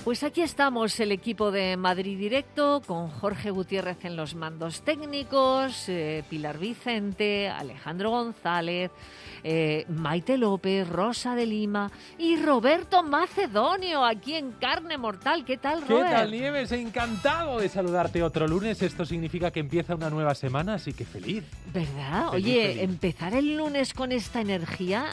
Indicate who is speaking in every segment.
Speaker 1: Pues aquí estamos, el equipo de Madrid Directo, con Jorge Gutiérrez en los mandos técnicos, Pilar Vicente, Alejandro González, Maite López, Rosa de Lima y Roberto Macedonio, aquí en Carne Mortal. ¿Qué tal, Robert?
Speaker 2: ¿Qué tal, Nieves? Encantado de saludarte otro lunes. Esto significa que empieza una nueva semana, así que feliz.
Speaker 1: ¿Verdad?
Speaker 2: Feliz,
Speaker 1: Oye,
Speaker 2: feliz.
Speaker 1: Empezar el lunes con esta energía,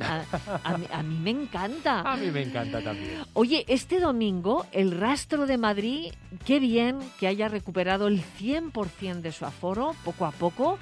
Speaker 1: a mí me encanta.
Speaker 2: A mí me encanta también.
Speaker 1: Oye, este domingo, el Rastro de Madrid, qué bien que haya recuperado el 100% de su aforo, poco a poco.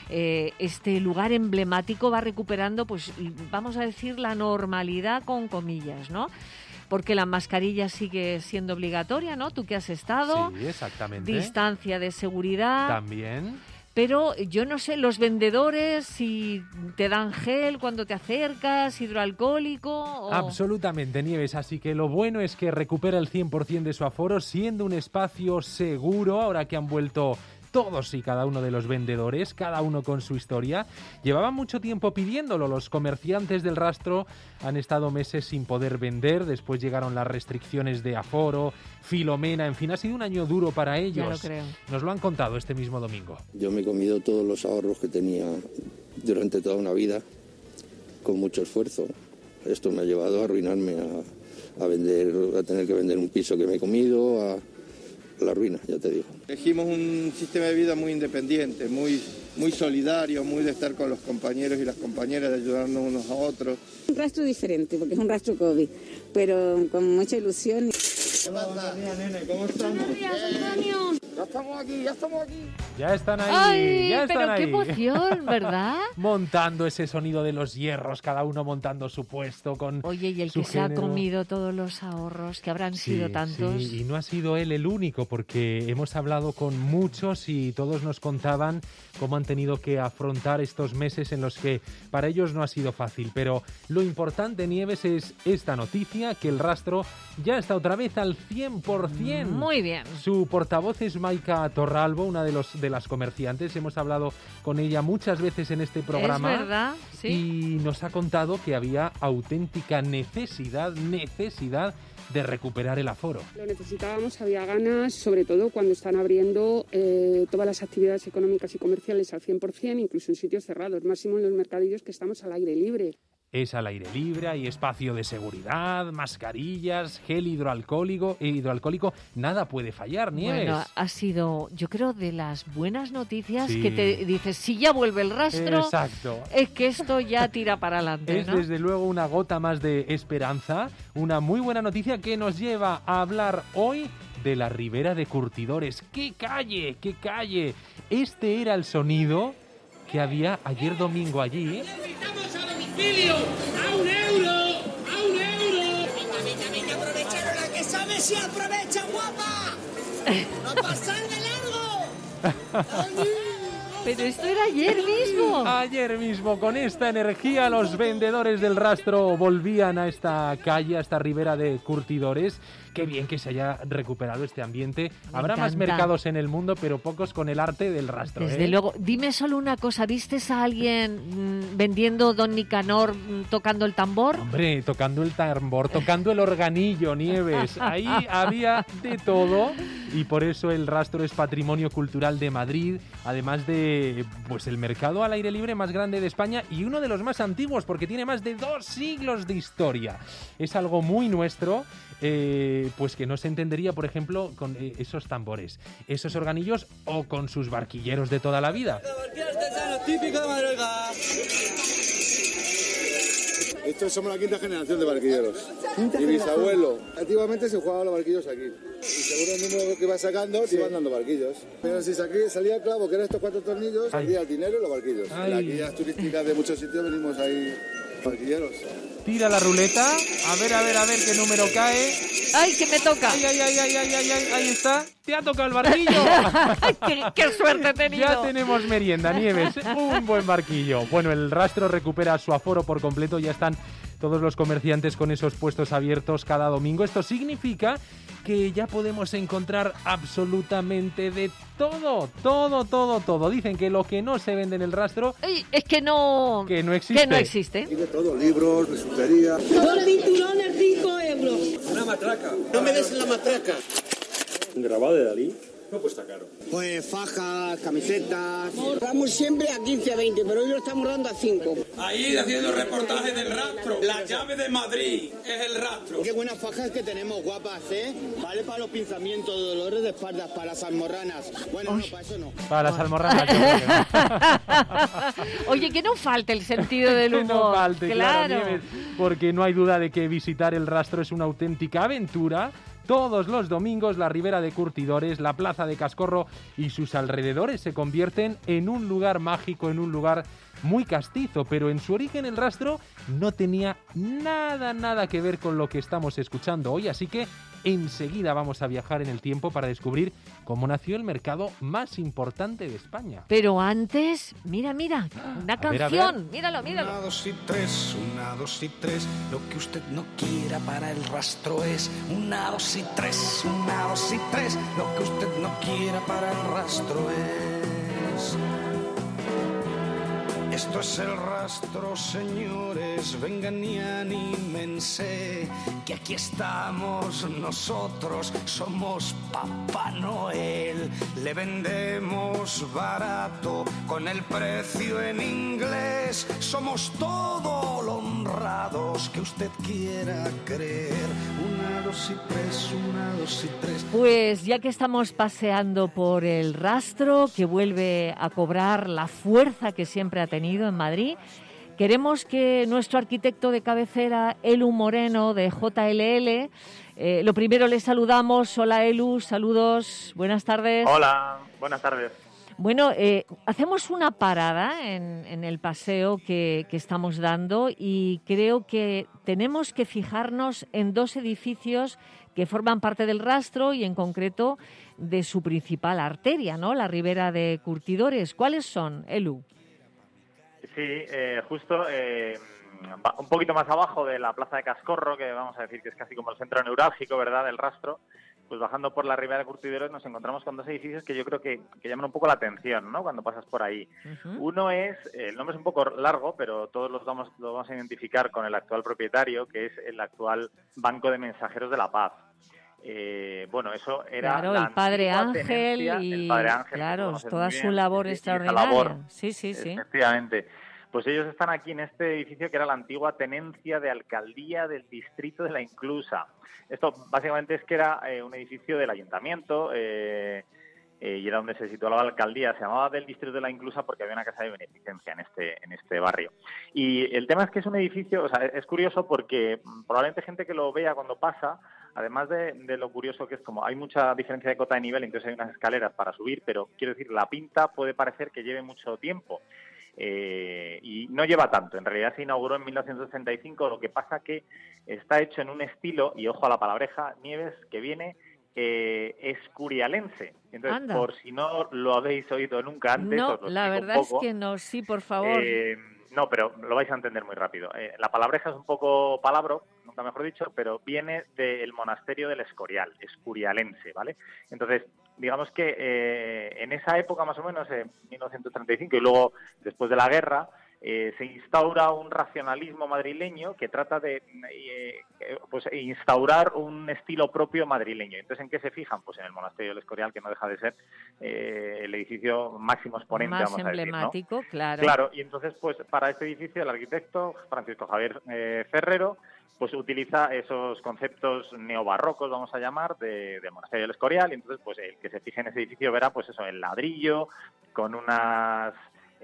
Speaker 1: Este lugar emblemático va recuperando, pues vamos a decir, la normalidad con comillas, ¿no? Porque la mascarilla sigue siendo obligatoria, ¿no? Tú que has estado.
Speaker 2: Sí, exactamente.
Speaker 1: Distancia de seguridad.
Speaker 2: También.
Speaker 1: Pero yo no sé, los vendedores, si te dan gel cuando te acercas, hidroalcohólico o...
Speaker 2: Absolutamente, Nieves. Así que lo bueno es que recupera el 100% de su aforo, siendo un espacio seguro, ahora que han vuelto todos y cada uno de los vendedores, cada uno con su historia. Llevaban mucho tiempo pidiéndolo. Los comerciantes del Rastro han estado meses sin poder vender. Después llegaron las restricciones de aforo, Filomena, en fin, ha sido un año duro para ellos.
Speaker 1: Ya lo creo.
Speaker 2: Nos lo han contado este mismo domingo.
Speaker 3: Yo me he comido todos los ahorros que tenía durante toda una vida con mucho esfuerzo. Esto me ha llevado a arruinarme, a tener que vender un piso que me he comido, a la ruina, ya te digo.
Speaker 4: Elegimos un sistema de vida muy independiente, muy solidario, muy de estar con los compañeros y las compañeras, de ayudarnos unos a otros.
Speaker 5: Un rastro diferente, porque es un rastro COVID, pero con mucha ilusión.
Speaker 4: ¿Qué pasa? Nene, ¿cómo estamos?
Speaker 5: Buenos días, Antonio.
Speaker 4: Ya estamos aquí.
Speaker 2: Ya están ahí,
Speaker 1: ¡Ay,
Speaker 2: ya están
Speaker 1: pero
Speaker 2: ahí.
Speaker 1: qué emoción, ¿verdad?
Speaker 2: Montando ese sonido de los hierros, cada uno montando su puesto con
Speaker 1: Oye, y el
Speaker 2: su
Speaker 1: que se ha
Speaker 2: género.
Speaker 1: comido todos los ahorros, que habrán sido tantos.
Speaker 2: Sí, y no ha sido él el único, porque hemos hablado con muchos y todos nos contaban cómo han tenido que afrontar estos meses en los que para ellos no ha sido fácil. Pero lo importante, Nieves, es esta noticia, que el Rastro ya está otra vez al 100%.
Speaker 1: Muy bien.
Speaker 2: Su portavoz es Maika Torralbo, una de las comerciantes. Hemos hablado con ella muchas veces en este programa.
Speaker 1: Es verdad, sí.
Speaker 2: Y nos ha contado que había auténtica necesidad de recuperar el aforo.
Speaker 6: Lo necesitábamos, había ganas, sobre todo cuando están abriendo todas las actividades económicas y comerciales al 100%, incluso en sitios cerrados, máximo en los mercadillos que estamos al aire libre.
Speaker 2: Es al aire libre, hay espacio de seguridad, mascarillas, gel hidroalcohólico, nada puede fallar, Nieves.
Speaker 1: Bueno, ha sido, yo creo, de las buenas noticias
Speaker 2: Sí.
Speaker 1: que te dices, si ya vuelve el Rastro,
Speaker 2: Exacto.
Speaker 1: es que esto ya tira para adelante,
Speaker 2: Es
Speaker 1: ¿no?
Speaker 2: desde luego una gota más de esperanza, una muy buena noticia que nos lleva a hablar hoy de la Ribera de Curtidores. ¡Qué calle! ¡Qué calle! Este era el sonido que había ayer domingo allí.
Speaker 7: ¡Invitamos a domicilio! ¡A un euro! ¡A un euro! Venga, aprovecharon la que sabe si aprovecha, guapa. ¡No pasar de largo!
Speaker 1: Pero esto era ayer mismo.
Speaker 2: Ayer mismo, con esta energía, los vendedores del Rastro volvían a esta calle, a esta Ribera de Curtidores. Qué bien que se haya recuperado este ambiente. Habrá más
Speaker 1: encanta.
Speaker 2: mercados en el mundo, pero pocos con el arte del Rastro.
Speaker 1: Desde luego. Dime solo una cosa, ¿vistes a alguien vendiendo Don Nicanor tocando el tambor?
Speaker 2: Hombre, tocando el tambor, tocando el organillo, Nieves. Ahí había de todo y por eso el Rastro es patrimonio cultural de Madrid, además de pues el mercado al aire libre más grande de España y uno de los más antiguos porque tiene más de 2 siglos de historia. Es algo muy nuestro, pues que no se entendería, por ejemplo, con esos tambores, esos organillos o con sus barquilleros de toda la vida.
Speaker 7: ¡Típico de Madruga!
Speaker 4: Estos somos la quinta generación de barquilleros. Y mis abuelos. Antiguamente se jugaban los barquillos aquí. Y según el número que vas sacando, te iban dando barquillos. Pero si salía el clavo, que eran estos 4 tornillos, salía el dinero y los barquillos. En las guías turísticas de muchos sitios venimos ahí barquilleros.
Speaker 2: Tira la ruleta, a ver qué número cae.
Speaker 1: ¡Ay, que me toca!
Speaker 2: ¡Ay, ahí está! ¡Te ha tocado el barquillo!
Speaker 1: ¡Qué suerte he tenido!
Speaker 2: Ya tenemos merienda, Nieves, un buen barquillo. Bueno, el Rastro recupera su aforo por completo, ya están todos los comerciantes con esos puestos abiertos cada domingo. Esto significa que ya podemos encontrar absolutamente de todo. Dicen que lo que no se vende en el Rastro
Speaker 1: Ay, es que no
Speaker 2: existe.
Speaker 1: Que no existe.
Speaker 4: Y de todo, libros, bisutería.
Speaker 7: 2 cinturones, 5 euros.
Speaker 4: Una
Speaker 7: matraca. No me des la matraca.
Speaker 8: ¿Un grabado de Dalí? No cuesta caro.
Speaker 9: Pues fajas, camisetas. Vamos siempre a 15 a 20, pero hoy lo estamos dando a 5.
Speaker 7: Ahí haciendo reportaje del rastro. La llave de Madrid es el rastro.
Speaker 9: Qué buenas fajas que tenemos, guapas, ¿eh? Vale para los pinzamientos, dolores de espaldas, para las almorranas. Bueno, no, para eso no.
Speaker 2: Para las almorranas, yo creo que no.
Speaker 1: Oye, que no falte el sentido del humor.
Speaker 2: Que no falte,
Speaker 1: claro.
Speaker 2: Nieves, porque no hay duda de que visitar el Rastro es una auténtica aventura. Todos los domingos la Ribera de Curtidores, la Plaza de Cascorro y sus alrededores se convierten en un lugar mágico, en un lugar muy castizo, pero en su origen el Rastro no tenía nada que ver con lo que estamos escuchando hoy, así que enseguida vamos a viajar en el tiempo para descubrir cómo nació el mercado más importante de España.
Speaker 1: Pero antes, mira, una canción,
Speaker 2: ver.
Speaker 1: Míralo.
Speaker 10: 1, 2 y 3, 1, 2 y 3, lo que usted no quiera para el rastro es 1, 2 y 3, 1, 2 y 3, lo que usted no quiera para el rastro es... Esto es el rastro, señores, vengan y anímense, que aquí estamos nosotros, somos Papá Noel, le vendemos barato con el precio en inglés, somos todo lo honrados que usted quiera creer. 1, 2 y 3, 1, 2 y 3.
Speaker 1: Pues ya que estamos paseando por el Rastro, que vuelve a cobrar la fuerza que siempre ha tenido en Madrid, queremos que nuestro arquitecto de cabecera, Elu Moreno, de JLL, lo primero le saludamos. Hola Elu, saludos, buenas tardes.
Speaker 11: Hola, buenas tardes.
Speaker 1: Bueno, hacemos una parada en el paseo que estamos dando y creo que tenemos que fijarnos en dos edificios que forman parte del Rastro y en concreto de su principal arteria, ¿no? La Ribera de Curtidores. ¿Cuáles son, Elu?
Speaker 11: Sí, justo un poquito más abajo de la Plaza de Cascorro, que vamos a decir que es casi como el centro neurálgico, ¿verdad?, del Rastro, pues bajando por la Ribera de Curtidores nos encontramos con dos edificios que yo creo que llaman un poco la atención, ¿no?, cuando pasas por ahí. Uh-huh. Uno es, el nombre es un poco largo, pero todos lo vamos a identificar con el actual propietario, que es el actual Banco de Mensajeros de la Paz. Bueno, eso era
Speaker 1: claro, el padre Ángel y claro, toda su labor extraordinaria. Sí.
Speaker 11: Efectivamente. Pues ellos están aquí en este edificio que era la antigua tenencia de alcaldía del distrito de la Inclusa. Esto básicamente es que era un edificio del ayuntamiento y era donde se situaba la alcaldía. Se llamaba del distrito de la Inclusa porque había una casa de beneficencia en este barrio. Y el tema es que es un edificio, o sea, es curioso porque probablemente gente que lo vea cuando pasa, además de lo curioso que es como hay mucha diferencia de cota de nivel, entonces hay unas escaleras para subir, pero quiero decir, la pinta puede parecer que lleve mucho tiempo. Y no lleva tanto, en realidad se inauguró en 1965, lo que pasa que está hecho en un estilo, y ojo a la palabreja, Nieves, que viene escurialense. Entonces, anda, por si no lo habéis oído nunca antes,
Speaker 1: no,
Speaker 11: os lo
Speaker 1: la verdad
Speaker 11: un poco.
Speaker 1: Es que no, sí, por favor.
Speaker 11: No, pero lo vais a entender muy rápido. La palabreja es un poco palabro, nunca mejor dicho, pero viene del monasterio del Escorial, escurialense, ¿vale? Entonces, digamos que en esa época más o menos, en 1935, y luego después de la guerra, se instaura un racionalismo madrileño que trata de pues instaurar un estilo propio madrileño. Entonces, ¿en qué se fijan? Pues en el monasterio del Escorial, que no deja de ser el edificio máximo exponente,
Speaker 1: más
Speaker 11: vamos a decir,
Speaker 1: emblemático, ¿no? Claro.
Speaker 11: Claro, y entonces, pues para este edificio el arquitecto Francisco Javier Ferrero pues utiliza esos conceptos neobarrocos, vamos a llamar, de monasterio del Escorial, y entonces pues el que se fije en ese edificio verá pues eso, el ladrillo, con unas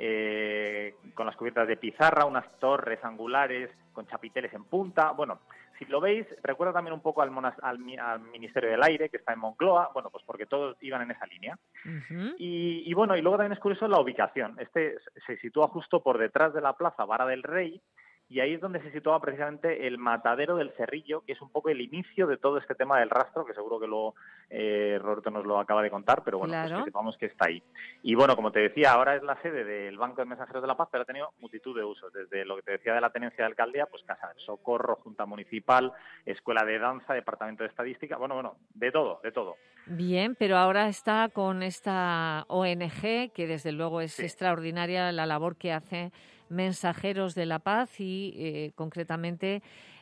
Speaker 11: con las cubiertas de pizarra, unas torres angulares con chapiteles en punta. Bueno, si lo veis, recuerda también un poco al Ministerio del Aire, que está en Moncloa, bueno, pues porque todos iban en esa línea. Uh-huh. Y bueno, y luego también es curioso la ubicación. Este se sitúa justo por detrás de la plaza Vara del Rey, y ahí es donde se situaba precisamente el matadero del Cerrillo, que es un poco el inicio de todo este tema del Rastro, que seguro que luego Roberto nos lo acaba de contar, pero bueno, claro, pues que sepamos que está ahí. Y bueno, como te decía, ahora es la sede del Banco de Mensajeros de la Paz, pero ha tenido multitud de usos, desde lo que te decía de la tenencia de alcaldía, pues Casa del Socorro, Junta Municipal, Escuela de Danza, Departamento de Estadística, bueno, de todo.
Speaker 1: Bien, pero ahora está con esta ONG, que desde luego es extraordinaria la labor que hace Mensajeros de la Paz y concretamente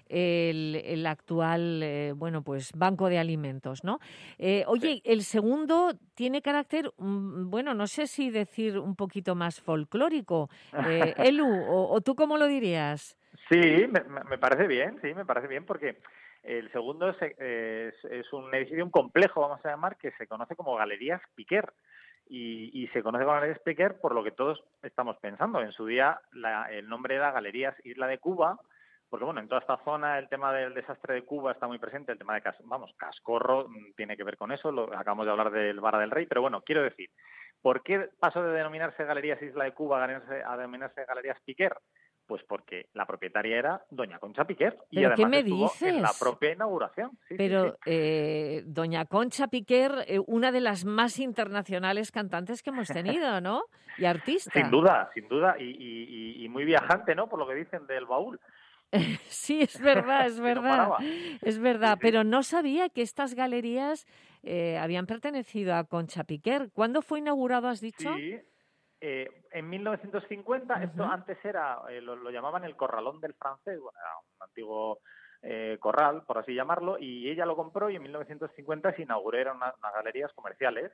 Speaker 1: el actual, bueno, pues Banco de Alimentos, ¿no? Oye, el segundo tiene carácter, bueno, no sé si decir un poquito más folclórico. Elu, ¿o tú cómo lo dirías?
Speaker 11: Sí, me parece bien, porque el segundo es un edificio, un complejo, vamos a llamar, que se conoce como Galerías Piquer. Y se conoce como Galerías Piquer por lo que todos estamos pensando. En su día el nombre era Galerías Isla de Cuba, porque bueno, en toda esta zona el tema del desastre de Cuba está muy presente, el tema de Cascorro tiene que ver con eso, acabamos de hablar del Vara del Rey, pero bueno, quiero decir, ¿por qué pasó de denominarse Galerías Isla de Cuba a denominarse Galerías Piquer? Pues porque la propietaria era doña Concha Piquer y
Speaker 1: ¿Pero
Speaker 11: además
Speaker 1: qué me
Speaker 11: estuvo
Speaker 1: dices?
Speaker 11: en la propia inauguración. Sí,
Speaker 1: Pero
Speaker 11: sí.
Speaker 1: doña Concha Piquer, una de las más internacionales cantantes que hemos tenido, ¿no? Y artista.
Speaker 11: Sin duda, y muy viajante, ¿no? Por lo que dicen del baúl.
Speaker 1: Sí, es verdad, es verdad.
Speaker 11: No
Speaker 1: es verdad,
Speaker 11: sí.
Speaker 1: Pero no sabía que estas galerías habían pertenecido a Concha Piquer. ¿Cuándo fue inaugurado, has dicho?
Speaker 11: Sí. En 1950, esto antes era, lo llamaban el Corralón del Francés, bueno, era un antiguo corral, por así llamarlo, y ella lo compró y en 1950 se inauguró, eran unas galerías comerciales,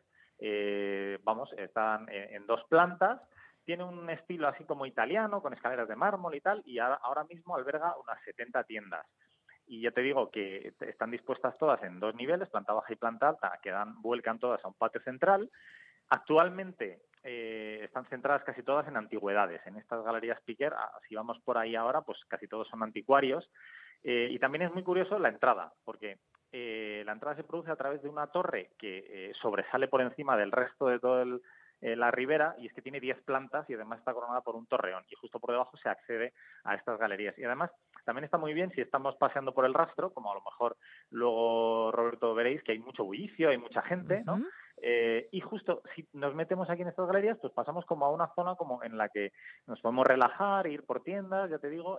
Speaker 11: están en 2 plantas, tiene un estilo así como italiano, con escaleras de mármol y tal, y ahora mismo alberga unas 70 tiendas. Y ya te digo que están dispuestas todas en 2 niveles, planta baja y planta alta, que vuelcan todas a un patio central. Actualmente están centradas casi todas en antigüedades. En estas galerías Piquer, si vamos por ahí ahora, pues casi todos son anticuarios. Y también es muy curioso la entrada, porque la entrada se produce a través de una torre que sobresale por encima del resto de toda la ribera, y es que tiene 10 plantas y además está coronada por un torreón, y justo por debajo se accede a estas galerías. Y además también está muy bien si estamos paseando por el Rastro, como a lo mejor luego, Roberto, veréis que hay mucho bullicio, hay mucha gente, ¿no? Y justo si nos metemos aquí en estas galerías, pues pasamos como a una zona como en la que nos podemos relajar, ir por tiendas, ya te digo,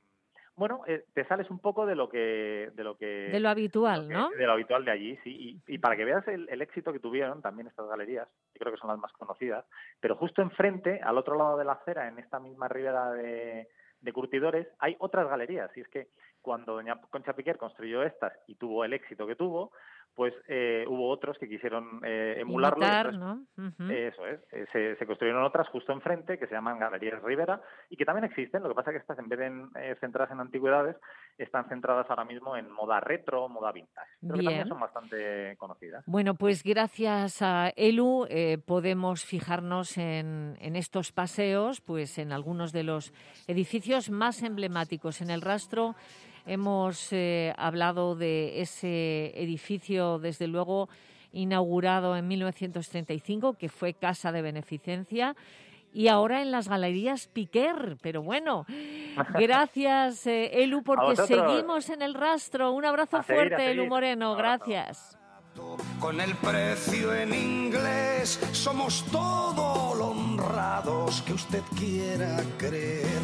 Speaker 11: te sales un poco de lo
Speaker 1: habitual, ¿no?
Speaker 11: De lo habitual de allí, sí. Y para que veas el éxito que tuvieron también estas galerías, yo creo que son las más conocidas, pero justo enfrente, al otro lado de la acera, en esta misma ribera de curtidores, hay otras galerías. Y es que cuando doña Concha Piquer construyó estas y tuvo el éxito que tuvo, pues hubo otros que quisieron emularlo.
Speaker 1: Imitar,
Speaker 11: entonces,
Speaker 1: ¿no?
Speaker 11: Eso es. Se construyeron otras justo enfrente que se llaman Galerías Rivera y que también existen. Lo que pasa es que estas, en vez de centradas en antigüedades, están centradas ahora mismo en moda retro, moda vintage. Pero que también son bastante conocidas.
Speaker 1: Bueno, pues gracias a Elu podemos fijarnos en estos paseos, pues en algunos de los edificios más emblemáticos en el Rastro. Hemos hablado de ese edificio, desde luego, inaugurado en 1935, que fue Casa de Beneficencia, y ahora en las Galerías Piquer. Pero bueno, gracias, Elu, porque seguimos en el Rastro. Un abrazo fuerte, Elu Moreno. Gracias.
Speaker 10: Con el precio en inglés somos todo lo honrados que usted quiera creer.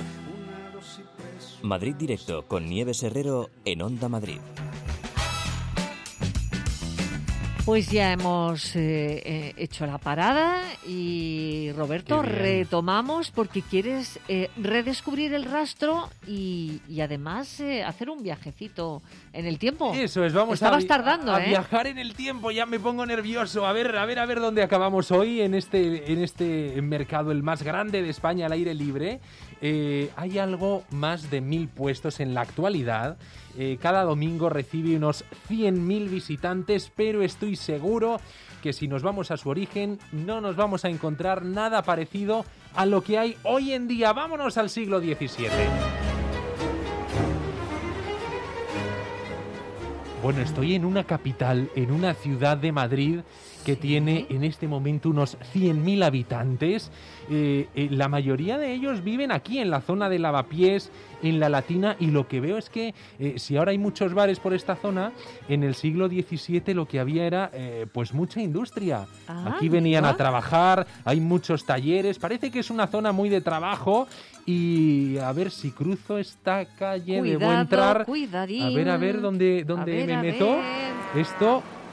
Speaker 12: Madrid Directo con Nieves Herrero en Onda Madrid.
Speaker 1: Pues ya hemos hecho la parada y, Roberto, retomamos porque quieres redescubrir el Rastro y además hacer un viajecito en el tiempo.
Speaker 2: Eso es, vamos
Speaker 1: tardando,
Speaker 2: a viajar en el tiempo. Ya me pongo nervioso. A ver dónde acabamos hoy en este mercado, el más grande de España al aire libre. Hay algo más de 1.000 puestos en la actualidad. Cada domingo recibe unos 100.000 visitantes, pero estoy seguro que si nos vamos a su origen no nos vamos a encontrar nada parecido a lo que hay hoy en día. Vámonos al siglo XVII. Bueno, estoy en una capital, en una ciudad de Madrid que tiene en este momento unos 100.000 habitantes. La mayoría de ellos viven aquí en la zona de Lavapiés, en la Latina, y lo que veo es que si ahora hay muchos bares por esta zona, en el siglo XVII lo que había era pues mucha industria. Aquí venían a trabajar, hay muchos talleres, parece que es una zona muy de trabajo. Y a ver si cruzo esta calle, debo entrar.
Speaker 1: Cuidadín.
Speaker 2: A ver dónde me meto. Esto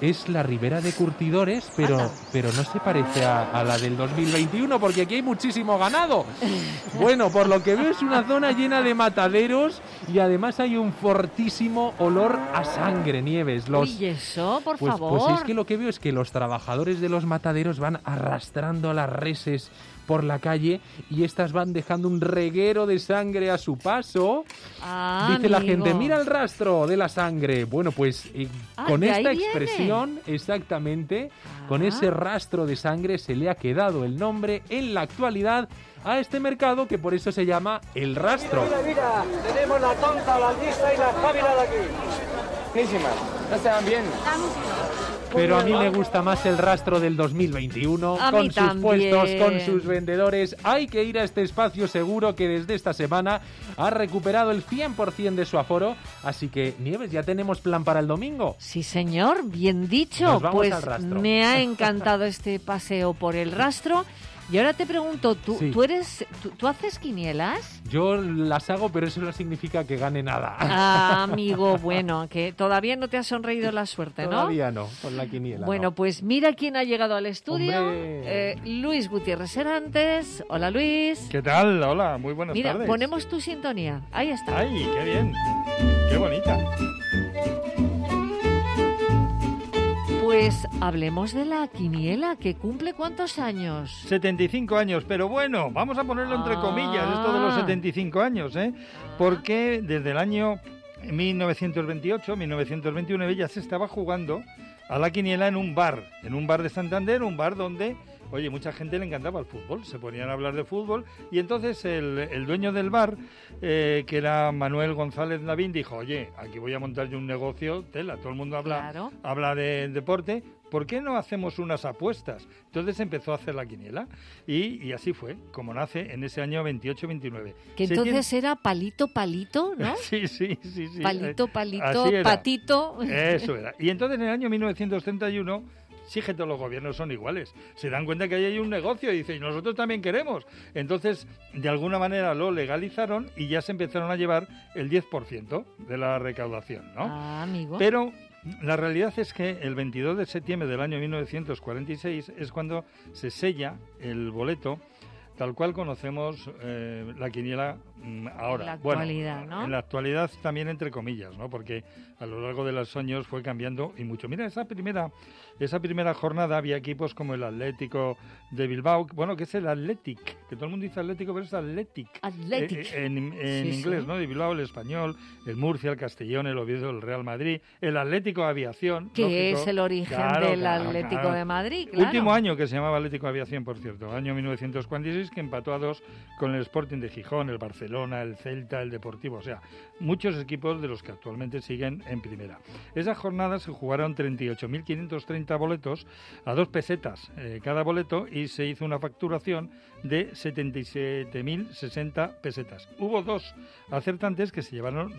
Speaker 2: es la Ribera de Curtidores, pero no se parece a la del 2021, porque aquí hay muchísimo ganado. Bueno, por lo que veo es una zona llena de mataderos y además hay un fortísimo olor a sangre, Nieves.
Speaker 1: ¿Y eso, por favor?
Speaker 2: Pues es que lo que veo es que los trabajadores de los mataderos van arrastrando a las reses por la calle y estas van dejando un reguero de sangre a su paso. Dice la gente, mira el rastro de la sangre. Bueno, pues con esta expresión, exactamente, con ese rastro de sangre se le ha quedado el nombre en la actualidad a este mercado, que por eso se llama El Rastro.
Speaker 13: Mira, tenemos la tonta, la lista y la espabila de aquí. Buenísimas, no se dan bien.
Speaker 2: Pero a mí me gusta más el rastro del 2021, con sus puestos, con sus vendedores. Hay que ir a este espacio seguro que desde esta semana ha recuperado el 100% de su aforo. Así que, Nieves, ¿ya tenemos plan para el domingo?
Speaker 1: Sí, señor, bien dicho.
Speaker 2: Nos vamos
Speaker 1: pues
Speaker 2: al rastro.
Speaker 1: Me ha encantado este paseo por el rastro. Y ahora te pregunto, ¿tú haces quinielas?
Speaker 2: Yo las hago, pero eso no significa que gane nada.
Speaker 1: Ah, amigo, bueno, que todavía no te ha sonreído la suerte, ¿no?
Speaker 2: Todavía no, con la quiniela.
Speaker 1: Bueno,
Speaker 2: no.
Speaker 1: Pues mira quién ha llegado al estudio. Luis Gutiérrez Serantes. Hola, Luis.
Speaker 14: ¿Qué tal? Hola, muy buenas tardes.
Speaker 1: Mira, ponemos tu sintonía. Ahí está.
Speaker 14: ¡Ay, qué bien! ¡Qué bonita!
Speaker 1: Pues hablemos de la quiniela, que cumple ¿cuántos años?
Speaker 14: 75 años, pero bueno, vamos a ponerlo entre comillas, esto de los 75 años, ¿eh? Porque desde el año 1928, 1929, ella se estaba jugando a la quiniela en un bar de Santander, un bar donde, oye, mucha gente le encantaba el fútbol, se ponían a hablar de fútbol, y entonces el dueño del bar, que era Manuel González Lavín, dijo, oye, aquí voy a montar yo un negocio, tela, todo el mundo habla de deporte, ¿por qué no hacemos unas apuestas? Entonces empezó a hacer la quiniela, y así fue, como nace en ese año 28-29.
Speaker 1: Que entonces era palito, ¿no?
Speaker 14: Sí.
Speaker 1: Palito, patito.
Speaker 14: Eso era. Y entonces en el año 1931... sí que todos los gobiernos son iguales. Se dan cuenta que ahí hay un negocio y dicen, nosotros también queremos. Entonces, de alguna manera lo legalizaron y ya se empezaron a llevar el 10% de la recaudación, ¿no?
Speaker 1: Amigo.
Speaker 14: Pero la realidad es que el 22 de septiembre del año 1946 es cuando se sella el boleto tal cual conocemos la quiniela ahora.
Speaker 1: En la actualidad,
Speaker 14: bueno,
Speaker 1: ¿no?
Speaker 14: En la actualidad también entre comillas, ¿no? Porque a lo largo de los años fue cambiando y mucho. Mira, esa primera jornada había equipos como el Atlético de Bilbao, bueno, que es el Athletic, que todo el mundo dice Atlético, pero es Athletic. En inglés, ¿no? De Bilbao, el Español, el Murcia, el Castellón, el Oviedo, el Real Madrid, el Atlético Aviación.
Speaker 1: Que
Speaker 14: lógico,
Speaker 1: es el origen del Atlético de Madrid, claro.
Speaker 14: Último año que se llamaba Atlético Aviación, por cierto, año 1946, que empató a 2 con el Sporting de Gijón, el Barcelona, el Celta, el Deportivo, o sea, muchos equipos de los que actualmente siguen en primera. Esa jornada se jugaron 38.530 boletos a 2 pesetas cada boleto y se hizo una facturación de 77.060 pesetas. Hubo 2 acertantes que se llevaron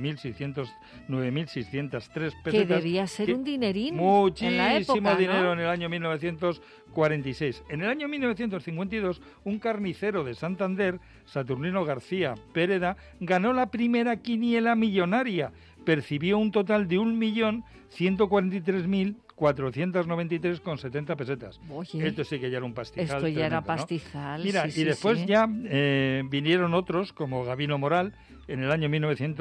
Speaker 14: 9.603 pesetas.
Speaker 1: Que debía ser un dinerín.
Speaker 14: Muchísimo
Speaker 1: en la época,
Speaker 14: dinero,
Speaker 1: ¿no?
Speaker 14: En el año 1946. En el año 1952, un carnicero de Santander, Saturnino García Péreda, ganó la primera quiniela millonaria. Percibió un total de 1.143.493,70 pesetas.
Speaker 1: Oye,
Speaker 14: esto sí que ya era un pastizal.
Speaker 1: Esto ya
Speaker 14: tremendo,
Speaker 1: era
Speaker 14: ¿no?
Speaker 1: pastizal.
Speaker 14: Mira,
Speaker 1: sí,
Speaker 14: y después
Speaker 1: sí.
Speaker 14: ya vinieron otros, como Gabino Moral, en el año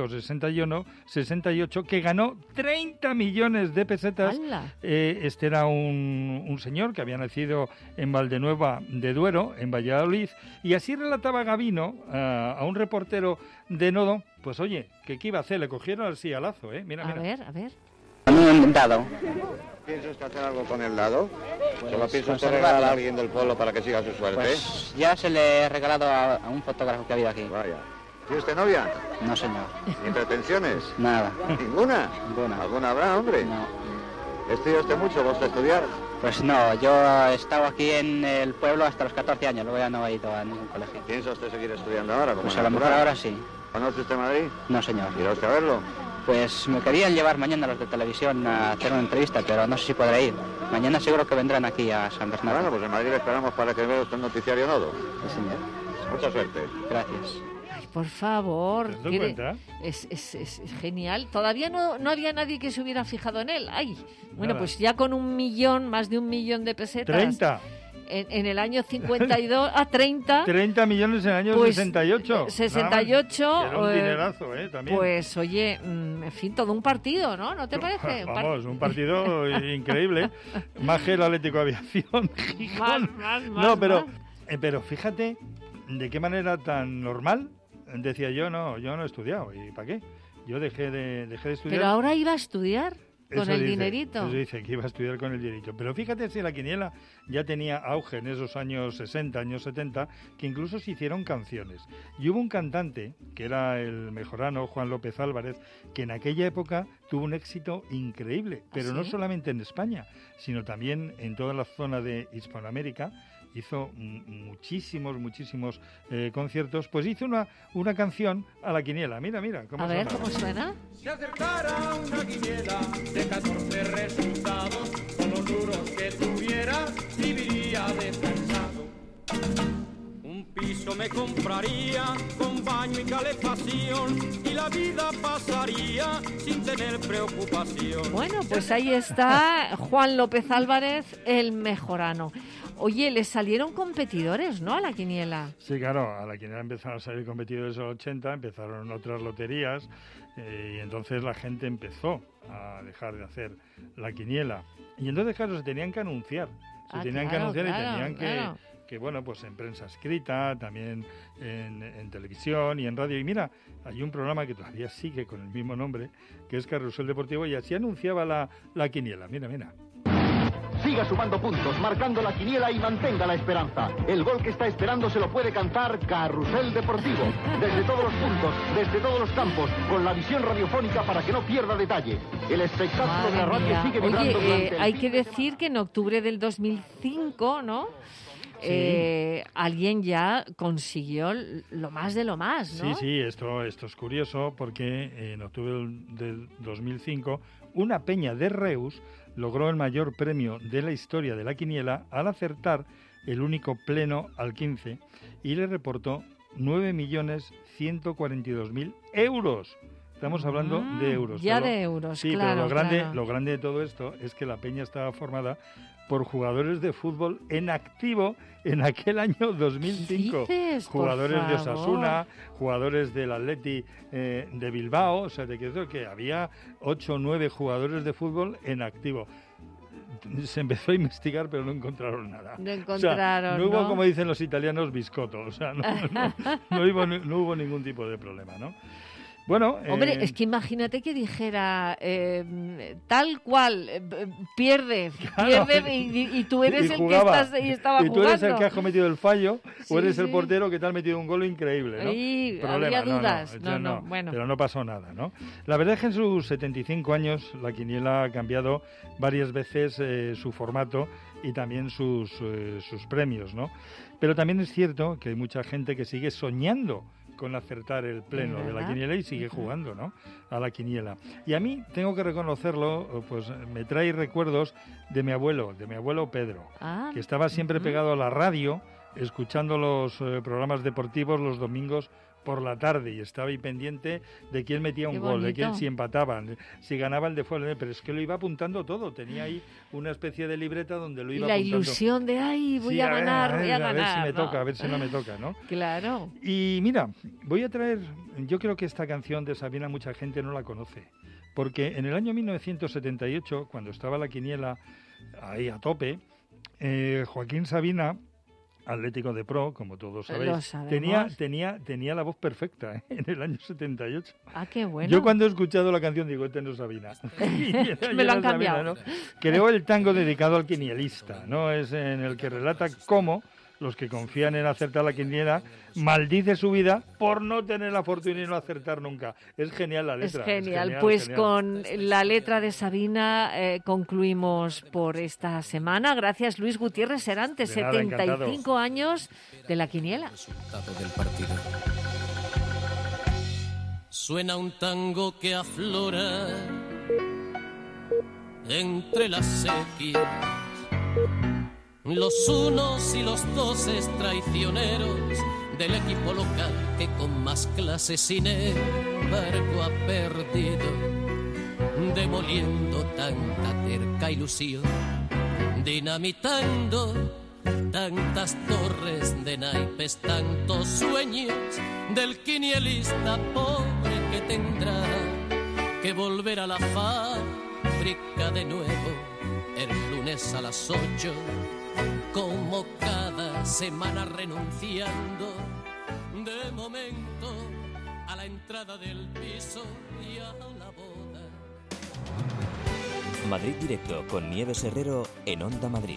Speaker 14: 1968, que ganó 30 millones de pesetas. Este era un señor que había nacido en Valdenueva de Duero, en Valladolid, y así relataba Gabino a un reportero de Nodo, pues oye, ¿qué iba a hacer? Le cogieron así al lazo, ¿eh? Mira.
Speaker 1: A ver.
Speaker 15: Un dado.
Speaker 16: ¿Piensa usted hacer algo con el dado?
Speaker 15: Pues,
Speaker 16: ¿Se lo piensa usted regalar a alguien del pueblo para que siga su suerte?
Speaker 15: Pues ya se le he regalado a un fotógrafo que ha habido aquí.
Speaker 16: Vaya. ¿Tiene usted novia?
Speaker 15: No, señor.
Speaker 16: ¿Ni pretensiones?
Speaker 15: Nada.
Speaker 16: ¿Ninguna? ¿Alguna habrá, hombre?
Speaker 15: No.
Speaker 16: ¿Estudia usted mucho? ¿Va usted a estudiar?
Speaker 15: Pues no, yo he estado aquí en el pueblo hasta los 14 años, luego ya no he ido a ningún colegio.
Speaker 16: ¿Piensa usted seguir estudiando ahora?
Speaker 15: Pues a lo mejor ahora sí.
Speaker 16: ¿Conoce usted Madrid?
Speaker 15: No, señor.
Speaker 16: ¿Irá usted a verlo?
Speaker 15: Pues me querían llevar mañana los de televisión a hacer una entrevista, pero no sé si podré ir. Mañana seguro que vendrán aquí a San Bernardo.
Speaker 16: Bueno, pues en Madrid le esperamos para que vea usted el noticiario Nodo.
Speaker 15: Sí, señor.
Speaker 16: Mucha suerte.
Speaker 15: Gracias.
Speaker 1: Por favor.
Speaker 14: ¿Te has dado cuenta?
Speaker 1: Es genial. Todavía no había nadie que se hubiera fijado en él. ¡Ay! Bueno,
Speaker 14: Nada.
Speaker 1: pues ya con más de 1 millón de pesetas.
Speaker 14: 30.
Speaker 1: En el año 52 a 30.
Speaker 14: 30 millones en el año
Speaker 1: Pues,
Speaker 14: 68.
Speaker 1: 68.
Speaker 14: Nada más. Era un dinerazo, también.
Speaker 1: Pues oye, en fin, todo un partido, ¿no? ¿No te parece?
Speaker 14: Vamos, un partido increíble. Más que el Atlético Aviación.
Speaker 1: Más,
Speaker 14: No, pero fíjate de qué manera tan normal decía yo no he estudiado. ¿Y para qué? Yo dejé de estudiar.
Speaker 1: Pero ahora iba a estudiar con el
Speaker 14: dice,
Speaker 1: dinerito.
Speaker 14: Eso dice, que iba a estudiar con el dinerito. Pero fíjate si la quiniela ya tenía auge en esos años 60, años 70, que incluso se hicieron canciones. Y hubo un cantante, que era el mejorano, Juan López Álvarez, que en aquella época tuvo un éxito increíble, pero no solamente en España, sino también en toda la zona de Hispanoamérica. Hizo muchísimos conciertos. Pues hizo una canción a la quiniela. Mira, ¿cómo suena?
Speaker 1: A ver, ¿cómo suena?
Speaker 7: Si acertara una quiniela de 14 resultados, con los duros que tuviera, viviría descansado. Un piso me compraría con baño y calefacción y la vida pasaría sin tener preocupación.
Speaker 1: Bueno, pues ahí está Juan López Álvarez, el mejorano. Oye, le salieron competidores, ¿no?, a la quiniela.
Speaker 14: Sí, claro, a la quiniela empezaron a salir competidores en los 80, empezaron otras loterías y entonces la gente empezó a dejar de hacer la quiniela. Y entonces, claro, se tenían que anunciar. Y tenían que, bueno, pues en prensa escrita, también en televisión y en radio. Y mira, hay un programa que todavía sigue con el mismo nombre, que es Carrusel Deportivo, y así anunciaba la quiniela. Mira.
Speaker 17: Siga sumando puntos, marcando la quiniela y mantenga la esperanza. El gol que está esperando se lo puede cantar Carrusel Deportivo. Desde todos los puntos, desde todos los campos, con la visión radiofónica para que no pierda detalle. El espectáculo de la radio sigue vibrando.
Speaker 1: Oye, hay que decir que en octubre del 2005, ¿no?, alguien ya consiguió lo más de lo más, ¿no?
Speaker 14: Sí, esto es curioso porque en octubre del 2005 una peña de Reus logró el mayor premio de la historia de la quiniela al acertar el único pleno al 15 y le reportó 9.142.000 euros. Estamos hablando de euros.
Speaker 1: Ya de euros,
Speaker 14: sí,
Speaker 1: claro.
Speaker 14: Pero lo grande de todo esto es que la peña estaba formada por jugadores de fútbol en activo en aquel año 2005.
Speaker 1: ¿Qué dices?
Speaker 14: Jugadores de Osasuna, jugadores del Atleti de Bilbao, o sea, te quiero decir que había 8 o 9 jugadores de fútbol en activo. Se empezó a investigar, pero no encontraron nada.
Speaker 1: No encontraron,
Speaker 14: no hubo, como dicen los italianos, biscotto. O sea, no hubo ningún tipo de problema, ¿no? Bueno,
Speaker 1: hombre, es que imagínate que dijera tal cual, pierde y tú eres el que estaba jugando.
Speaker 14: Y tú eres el que has cometido el fallo, o eres el portero que te ha metido un gol increíble, ¿no?
Speaker 1: Ahí
Speaker 14: problema,
Speaker 1: había dudas.
Speaker 14: Bueno. Pero no pasó nada, ¿no? La verdad es que en sus 75 años la quiniela ha cambiado varias veces su formato y también sus premios, ¿no? Pero también es cierto que hay mucha gente que sigue soñando con acertar el pleno de la quiniela y sigue jugando, ¿no?, a la quiniela. Y a mí, tengo que reconocerlo, pues me trae recuerdos de mi abuelo Pedro, que estaba siempre pegado a la radio, escuchando los programas deportivos los domingos por la tarde y estaba ahí pendiente de quién metía un gol, de quién si empataban, si ganaba el de fuera, pero es que lo iba apuntando todo, tenía ahí una especie de libreta donde lo iba apuntando.
Speaker 1: Y la ilusión de, voy a ganar.
Speaker 14: A ver si me toca, a ver si no me toca, ¿no?
Speaker 1: Claro.
Speaker 14: Y mira, voy a traer, yo creo que esta canción de Sabina mucha gente no la conoce, porque en el año 1978, cuando estaba la quiniela ahí a tope, Joaquín Sabina, Atlético de Pro, como todos sabéis, tenía la voz perfecta en el año 78.
Speaker 1: Ah, qué bueno.
Speaker 14: Yo cuando he escuchado la canción digo, este no es Sabina.
Speaker 1: Me lo han cambiado.
Speaker 14: Sabina, ¿no? Creó el tango dedicado al quinielista, ¿no? Es en el que relata cómo los que confían en acertar la quiniela maldice su vida por no tener la fortuna y no acertar nunca. Es genial la letra.
Speaker 1: Es genial. Pues genial. Con la letra de Sabina concluimos por esta semana. Gracias, Luis Gutiérrez Serantes, 75 años de la quiniela.
Speaker 18: Resultado del partido. Suena un tango que aflora entre las sequías. Los unos y los doses traicioneros del equipo local que con más clase sin embargo ha perdido, demoliendo tanta terca ilusión, dinamitando tantas torres de naipes, tantos sueños del quinielista pobre que tendrá que volver a la fábrica de nuevo el lunes a las 8, como cada semana, renunciando de momento a la entrada del piso y a la boda.
Speaker 12: Madrid Directo con Nieves Herrero en Onda Madrid.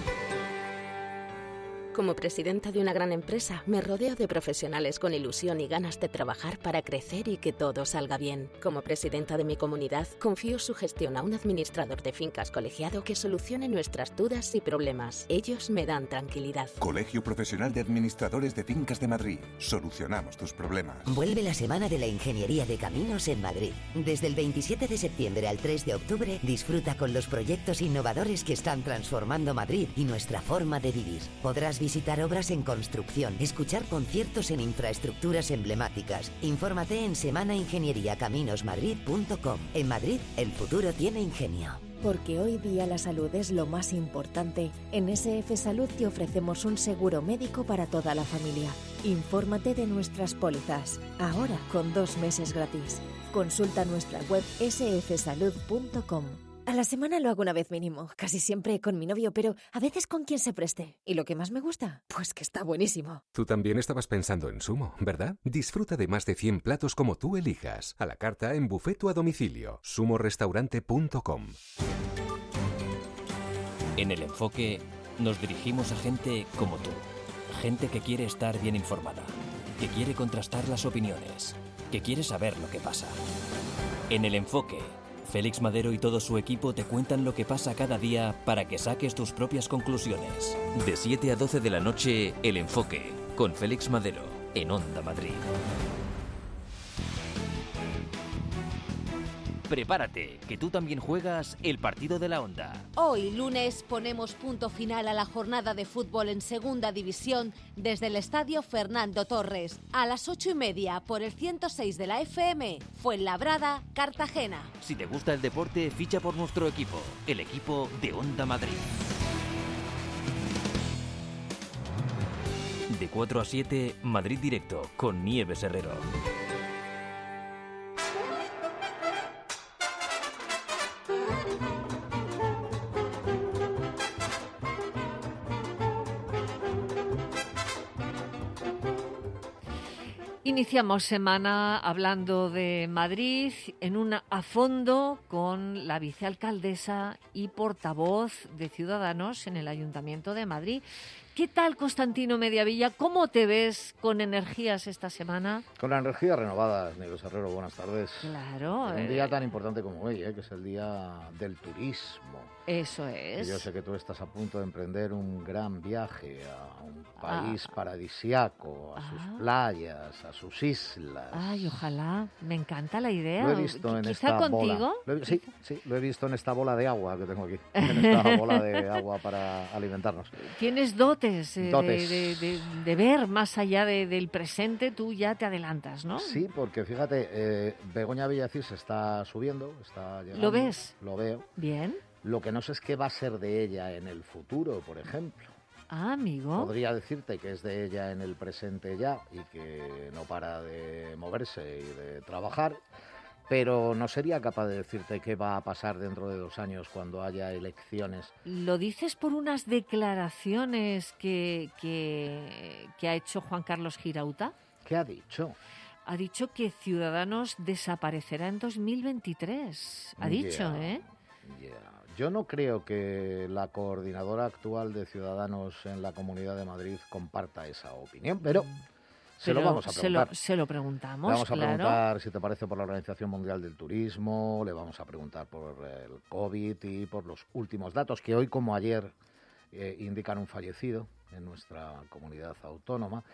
Speaker 19: Como presidenta de una gran empresa, me rodeo de profesionales con ilusión y ganas de trabajar para crecer y que todo salga bien. Como presidenta de mi comunidad, confío su gestión a un administrador de fincas colegiado que solucione nuestras dudas y problemas. Ellos me dan tranquilidad.
Speaker 20: Colegio Profesional de Administradores de Fincas de Madrid. Solucionamos tus problemas.
Speaker 21: Vuelve la Semana de la Ingeniería de Caminos en Madrid. Desde el 27 de septiembre al 3 de octubre, disfruta con los proyectos innovadores que están transformando Madrid y nuestra forma de vivir. Podrás visitar obras en construcción, escuchar conciertos en infraestructuras emblemáticas. Infórmate en semanaingenieriacaminosmadrid.com. En Madrid, el futuro tiene ingenio.
Speaker 22: Porque hoy día la salud es lo más importante, en SF Salud te ofrecemos un seguro médico para toda la familia. Infórmate de nuestras pólizas, ahora con 2 meses gratis. Consulta nuestra web sfsalud.com. A la semana lo hago una vez mínimo, casi siempre con mi novio, pero a veces con quien se preste. ¿Y lo que más me gusta? Pues que está buenísimo.
Speaker 23: Tú también estabas pensando en Sumo, ¿verdad? Disfruta de más de 100 platos como tú elijas, a la carta, en buffet o a domicilio. sumorestaurante.com.
Speaker 12: En El Enfoque nos dirigimos a gente como tú, gente que quiere estar bien informada, que quiere contrastar las opiniones, que quiere saber lo que pasa. En El Enfoque, Félix Madero y todo su equipo te cuentan lo que pasa cada día para que saques tus propias conclusiones. De 7 a 12 de la noche, El Enfoque, con Félix Madero, en Onda Madrid. Prepárate, que tú también juegas el partido de la Onda.
Speaker 24: Hoy, lunes, ponemos punto final a la jornada de fútbol en Segunda División desde el Estadio Fernando Torres. A las 8:30 por el 106 de la FM, Fuenlabrada, Cartagena.
Speaker 12: Si te gusta el deporte, ficha por nuestro equipo, el equipo de Onda Madrid. De 4 a 7, Madrid Directo con Nieves Herrero.
Speaker 1: Iniciamos semana hablando de Madrid a fondo con la vicealcaldesa y portavoz de Ciudadanos en el Ayuntamiento de Madrid. ¿Qué tal, Constantino Mediavilla? ¿Cómo te ves con energías esta semana?
Speaker 25: Con las energías renovadas, Nieves Herrero, buenas tardes.
Speaker 1: Claro.
Speaker 25: Un día tan importante como hoy, que es el Día del Turismo.
Speaker 1: Eso es.
Speaker 25: Y yo sé que tú estás a punto de emprender un gran viaje a un país paradisiaco, a sus playas, a sus islas.
Speaker 1: Ay, ojalá. Me encanta la idea.
Speaker 25: Lo he visto en esta
Speaker 1: contigo?
Speaker 25: bola. Sí, lo he visto en esta bola de agua que tengo aquí. En esta bola de agua para alimentarnos.
Speaker 1: Tienes dotes. De ver más allá del presente, tú ya te adelantas, ¿no?
Speaker 25: Sí, porque fíjate, Begoña Villacís está subiendo, está llegando.
Speaker 1: ¿Lo ves?
Speaker 25: Lo veo.
Speaker 1: Bien.
Speaker 25: Lo que no sé es qué va a ser de ella en el futuro, por ejemplo.
Speaker 1: Ah, amigo.
Speaker 25: Podría decirte que es de ella en el presente ya y que no para de moverse y de trabajar, pero no sería capaz de decirte qué va a pasar dentro de 2 años cuando haya elecciones.
Speaker 1: ¿Lo dices por unas declaraciones que ha hecho Juan Carlos Girauta?
Speaker 25: ¿Qué ha dicho?
Speaker 1: Ha dicho que Ciudadanos desaparecerá en 2023. Ha dicho, ¿eh?
Speaker 25: Yo no creo que la coordinadora actual de Ciudadanos en la Comunidad de Madrid comparta esa opinión, pero se lo vamos a preguntar.
Speaker 1: Se lo preguntamos,
Speaker 25: Le vamos a
Speaker 1: claro.
Speaker 25: preguntar si te parece por la Organización Mundial del Turismo, le vamos a preguntar por el COVID y por los últimos datos que hoy como ayer indican un fallecido en nuestra comunidad autónoma,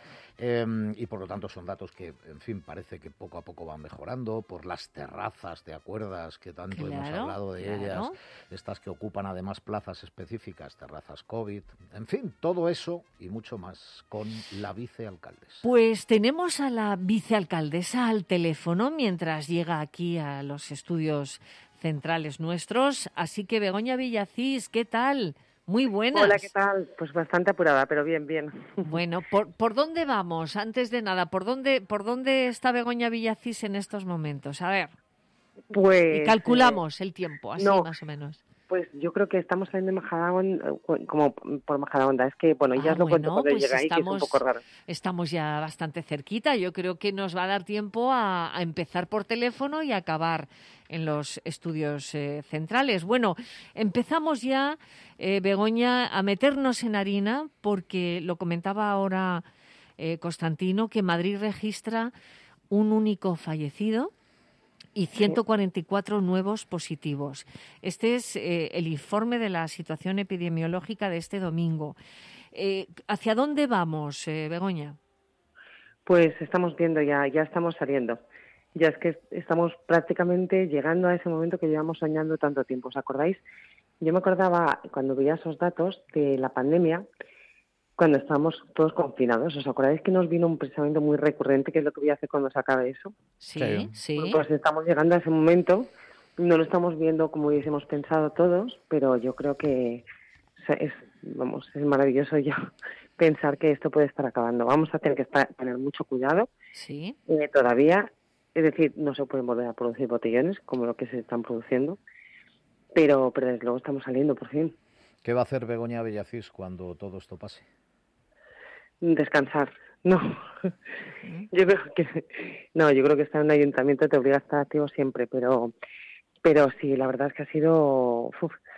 Speaker 25: y por lo tanto son datos que, en fin, parece que poco a poco van mejorando. Por las terrazas, ¿te acuerdas que tanto hemos hablado de ellas? Estas que ocupan además plazas específicas, terrazas COVID, en fin, todo eso y mucho más con la vicealcaldesa.
Speaker 1: Pues tenemos a la vicealcaldesa al teléfono mientras llega aquí a los estudios centrales nuestros, así que Begoña Villacís, ¿qué tal? Muy buenas.
Speaker 3: Hola, ¿qué tal? Pues bastante apurada, pero bien, bien.
Speaker 1: Bueno, ¿por dónde vamos? Antes de nada, ¿por dónde está Begoña Villacís en estos momentos? A ver.
Speaker 3: Pues...
Speaker 1: Y calculamos el tiempo, así más o menos.
Speaker 3: Pues yo creo que estamos saliendo de Majadahonda, como por Majadahonda. Es que, bueno, ya os lo cuento cuando
Speaker 1: pues
Speaker 3: llega ahí, que es un poco raro.
Speaker 1: Estamos ya bastante cerquita. Yo creo que nos va a dar tiempo a empezar por teléfono y acabar en los estudios centrales. Bueno, empezamos ya, Begoña, a meternos en harina, porque lo comentaba ahora Constantino, que Madrid registra un único fallecido y 144 nuevos positivos. Este es el informe de la situación epidemiológica de este domingo. ¿Hacia dónde vamos, Begoña?
Speaker 3: Pues estamos viendo ya estamos saliendo. Ya es que estamos prácticamente llegando a ese momento que llevamos soñando tanto tiempo. ¿Os acordáis? Yo me acordaba cuando veía esos datos de la pandemia, cuando estábamos todos confinados. ¿Os acordáis que nos vino un pensamiento muy recurrente, que es lo que voy a hacer cuando se acabe eso?
Speaker 1: Sí.
Speaker 3: Bueno, pues estamos llegando a ese momento. No lo estamos viendo como hubiésemos pensado todos, pero yo creo que es maravilloso ya pensar que esto puede estar acabando. Vamos a tener que tener mucho cuidado.
Speaker 1: Sí.
Speaker 3: Todavía, es decir, no se pueden volver a producir botellones como lo que se están produciendo, pero desde luego estamos saliendo por fin.
Speaker 25: ¿Qué va a hacer Begoña Villacís cuando todo esto pase?
Speaker 3: Descansar. No, yo creo que estar en un ayuntamiento te obliga a estar activo siempre, pero sí, la verdad es que ha sido...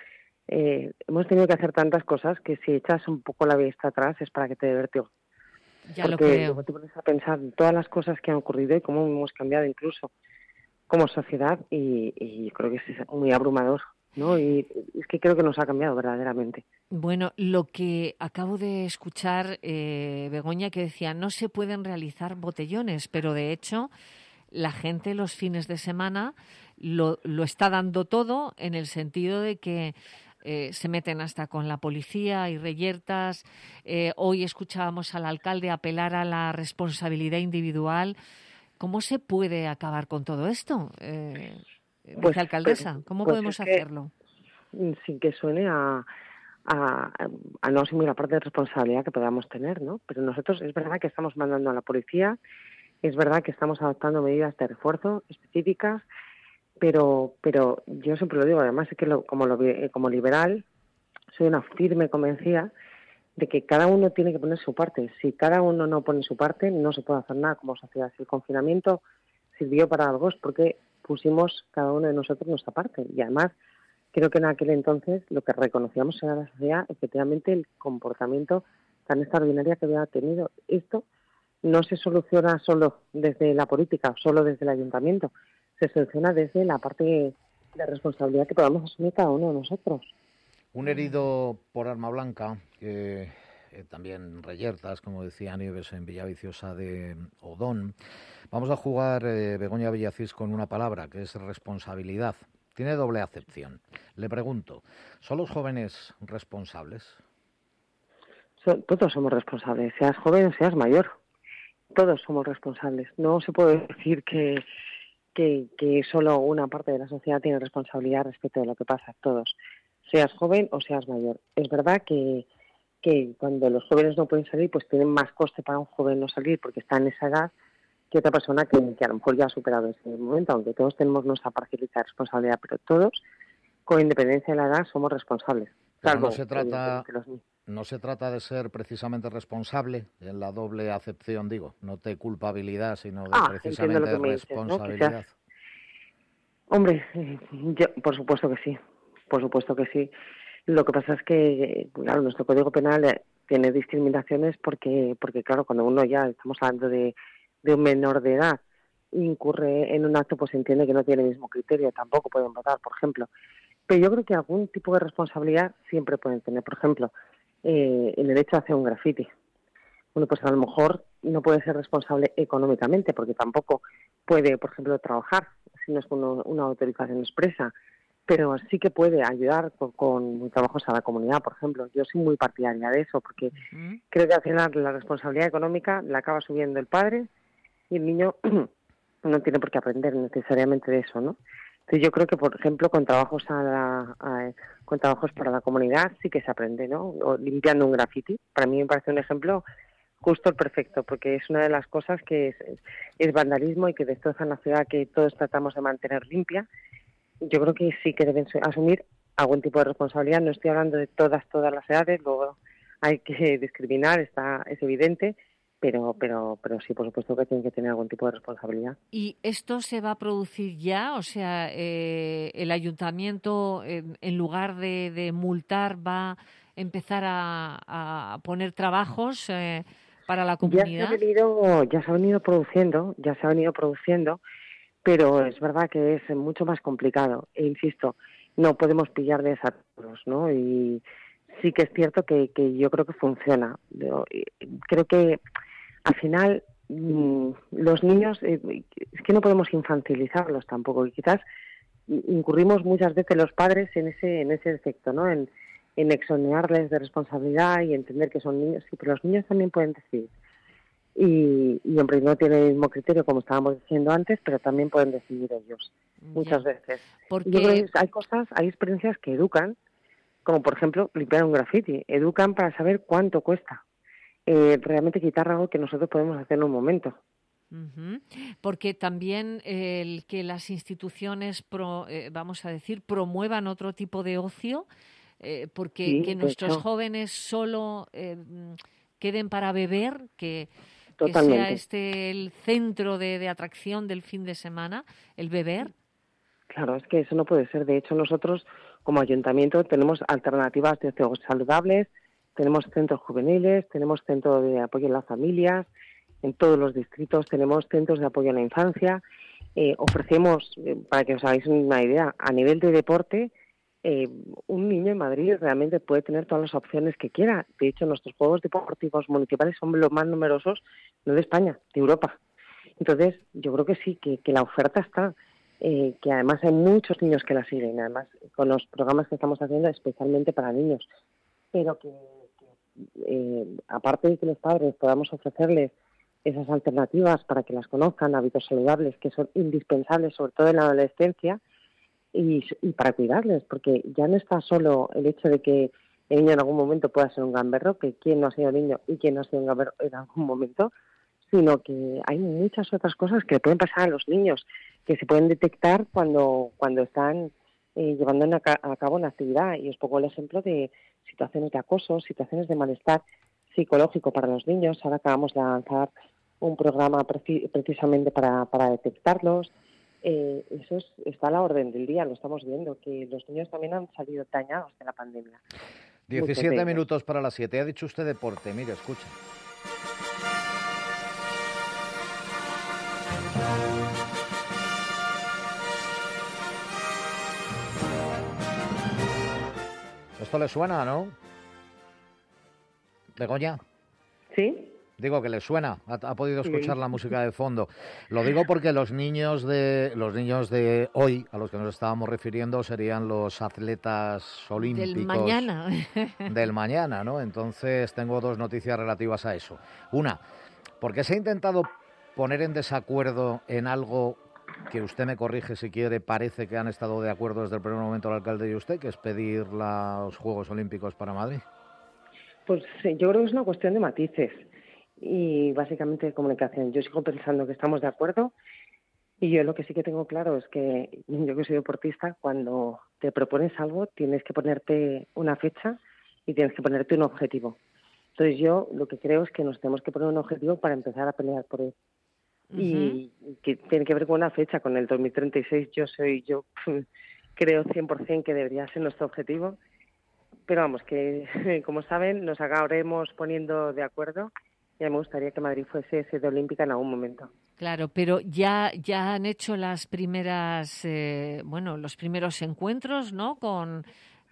Speaker 3: hemos tenido que hacer tantas cosas que si echas un poco la vista atrás es para que te dé vértigo.
Speaker 1: Ya lo creo.
Speaker 3: Luego te pones a pensar en todas las cosas que han ocurrido y cómo hemos cambiado incluso como sociedad y creo que es muy abrumador, ¿no? Y es que creo que nos ha cambiado verdaderamente.
Speaker 1: Bueno, lo que acabo de escuchar, Begoña, que decía, no se pueden realizar botellones, pero de hecho la gente los fines de semana lo está dando todo en el sentido de que se meten hasta con la policía y reyertas. Hoy escuchábamos al alcalde apelar a la responsabilidad individual. ¿Cómo se puede acabar con todo esto, vicealcaldesa? ¿Cómo podemos hacerlo?
Speaker 3: Sin que suene a no asumir la parte de responsabilidad que podamos tener, ¿no? Pero nosotros es verdad que estamos mandando a la policía, es verdad que estamos adoptando medidas de refuerzo específicas, pero yo siempre lo digo, además es que como liberal soy una firme convencida de que cada uno tiene que poner su parte. Si cada uno no pone su parte, no se puede hacer nada como sociedad. Si el confinamiento sirvió para algo es porque pusimos cada uno de nosotros nuestra parte. Y además, creo que en aquel entonces lo que reconocíamos era la sociedad, efectivamente, el comportamiento tan extraordinario que había tenido. Esto no se soluciona solo desde la política, solo desde el ayuntamiento. Se soluciona desde la parte de responsabilidad que podamos asumir cada uno de nosotros.
Speaker 25: Un herido por arma blanca, también reyertas, como decía Nieves, en Villaviciosa de Odón. Vamos a jugar, Begoña Villacís, con una palabra, que es responsabilidad. Tiene doble acepción. Le pregunto, ¿son los jóvenes responsables?
Speaker 3: Todos somos responsables, seas joven o seas mayor. Todos somos responsables. No se puede decir que solo una parte de la sociedad tiene responsabilidad respecto de lo que pasa. Todos, seas joven o seas mayor. Es verdad que cuando los jóvenes no pueden salir, pues tienen más coste para un joven no salir porque está en esa edad que otra persona que a lo mejor ya ha superado ese momento, aunque todos tenemos nuestra parcialidad de responsabilidad, pero todos, con independencia de la edad, somos responsables.
Speaker 25: Pero no se trata de ser precisamente responsable, en la doble acepción, digo, no de culpabilidad, sino de precisamente responsabilidad.
Speaker 3: Dices, ¿no? Hombre, por supuesto que sí. Lo que pasa es que, claro, nuestro Código Penal tiene discriminaciones porque claro, cuando uno ya estamos hablando de un menor de edad incurre en un acto, pues entiende que no tiene el mismo criterio, tampoco pueden votar, por ejemplo. Pero yo creo que algún tipo de responsabilidad siempre pueden tener. Por ejemplo, el derecho a hacer un graffiti. Bueno, pues a lo mejor no puede ser responsable económicamente, porque tampoco puede, por ejemplo, trabajar si no es con una autorización expresa, pero sí que puede ayudar con trabajos a la comunidad, por ejemplo. Yo soy muy partidaria de eso, porque creo que al final la responsabilidad económica la acaba subiendo el padre y el niño no tiene por qué aprender necesariamente de eso, ¿no? Entonces yo creo que, por ejemplo, con trabajos con trabajos para la comunidad sí que se aprende, ¿no? O limpiando un graffiti. Para mí me parece un ejemplo justo el perfecto, porque es una de las cosas que es vandalismo y que destrozan la ciudad que todos tratamos de mantener limpia. Yo creo que sí que deben asumir algún tipo de responsabilidad. No estoy hablando de todas las edades, luego hay que discriminar, es evidente, pero sí, por supuesto que tienen que tener algún tipo de responsabilidad.
Speaker 1: ¿Y esto se va a producir ya? O sea, el ayuntamiento, en lugar de multar, va a empezar a poner trabajos para la comunidad.
Speaker 3: Ya se ha venido produciendo, pero es verdad que es mucho más complicado. E insisto, no podemos pillar de todos, ¿no? Y sí que es cierto que yo creo que funciona. Creo que al final los niños, es que no podemos infantilizarlos tampoco, y quizás incurrimos muchas veces los padres en ese defecto, ¿no? En exonerarles de responsabilidad y entender que son niños. Sí, pero los niños también pueden decidir. Y hombre, no tienen el mismo criterio, como estábamos diciendo antes, pero también pueden decidir ellos, muchas veces.
Speaker 1: Porque...
Speaker 3: Yo creo que hay experiencias que educan, como por ejemplo limpiar un graffiti. Educan para saber cuánto cuesta realmente quitar algo que nosotros podemos hacer en un momento.
Speaker 1: Porque también el que las instituciones, vamos a decir, promuevan otro tipo de ocio, porque
Speaker 3: Sí,
Speaker 1: que nuestros jóvenes solo queden para beber, que sea el centro de atracción del fin de semana, el beber.
Speaker 3: Claro, es que eso no puede ser. De hecho, nosotros como ayuntamiento tenemos alternativas de ocio saludables, tenemos centros juveniles, tenemos centros de apoyo a las familias, en todos los distritos tenemos centros de apoyo a la infancia. Ofrecemos, para que os hagáis una idea, a nivel de deporte, un niño en Madrid realmente puede tener todas las opciones que quiera. De hecho, nuestros juegos deportivos municipales son los más numerosos, no de España, de Europa. Entonces, yo creo que sí, que la oferta está, que además hay muchos niños que la siguen, además con los programas que estamos haciendo especialmente para niños. Pero que aparte de que los padres podamos ofrecerles esas alternativas para que las conozcan, hábitos saludables que son indispensables, sobre todo en la adolescencia, y para cuidarles, porque ya no está solo el hecho de que el niño en algún momento pueda ser un gamberro, que quién no ha sido niño y quién no ha sido un gamberro en algún momento, sino que hay muchas otras cosas que le pueden pasar a los niños, que se pueden detectar cuando están llevando a cabo una actividad. Y os pongo el ejemplo de situaciones de acoso, situaciones de malestar psicológico para los niños. Ahora acabamos de lanzar un programa precisamente para detectarlos. Eso está a la orden del día, lo estamos viendo, que los niños también han salido dañados de la pandemia.
Speaker 25: 17 minutos para las 7. Ha dicho usted deporte, mire, escucha. Esto le suena, ¿no? ¿Begoña?
Speaker 3: Sí.
Speaker 25: Digo que le suena, ha podido escuchar la música de fondo. Lo digo porque los niños de hoy, a los que nos estábamos refiriendo, serían los atletas olímpicos del mañana, ¿no? Entonces tengo dos noticias relativas a eso. Una, porque se ha intentado poner en desacuerdo en algo que usted me corrige si quiere, parece que han estado de acuerdo desde el primer momento el alcalde y usted, que es pedir los Juegos Olímpicos para Madrid.
Speaker 3: Pues sí, yo creo que es una cuestión de matices y básicamente de comunicación. Yo sigo pensando que estamos de acuerdo y yo lo que sí que tengo claro es que yo que soy deportista, cuando te propones algo tienes que ponerte una fecha y tienes que ponerte un objetivo. Entonces yo lo que creo es que nos tenemos que poner un objetivo para empezar a pelear por él. Y que tiene que ver con una fecha, con el 2036. Yo creo 100% que debería ser nuestro objetivo, pero vamos, que como saben nos acabaremos poniendo de acuerdo y a mí me gustaría que Madrid fuese sede olímpica en algún momento.
Speaker 1: Claro, pero ya han hecho las primeras, los primeros encuentros, ¿no? Con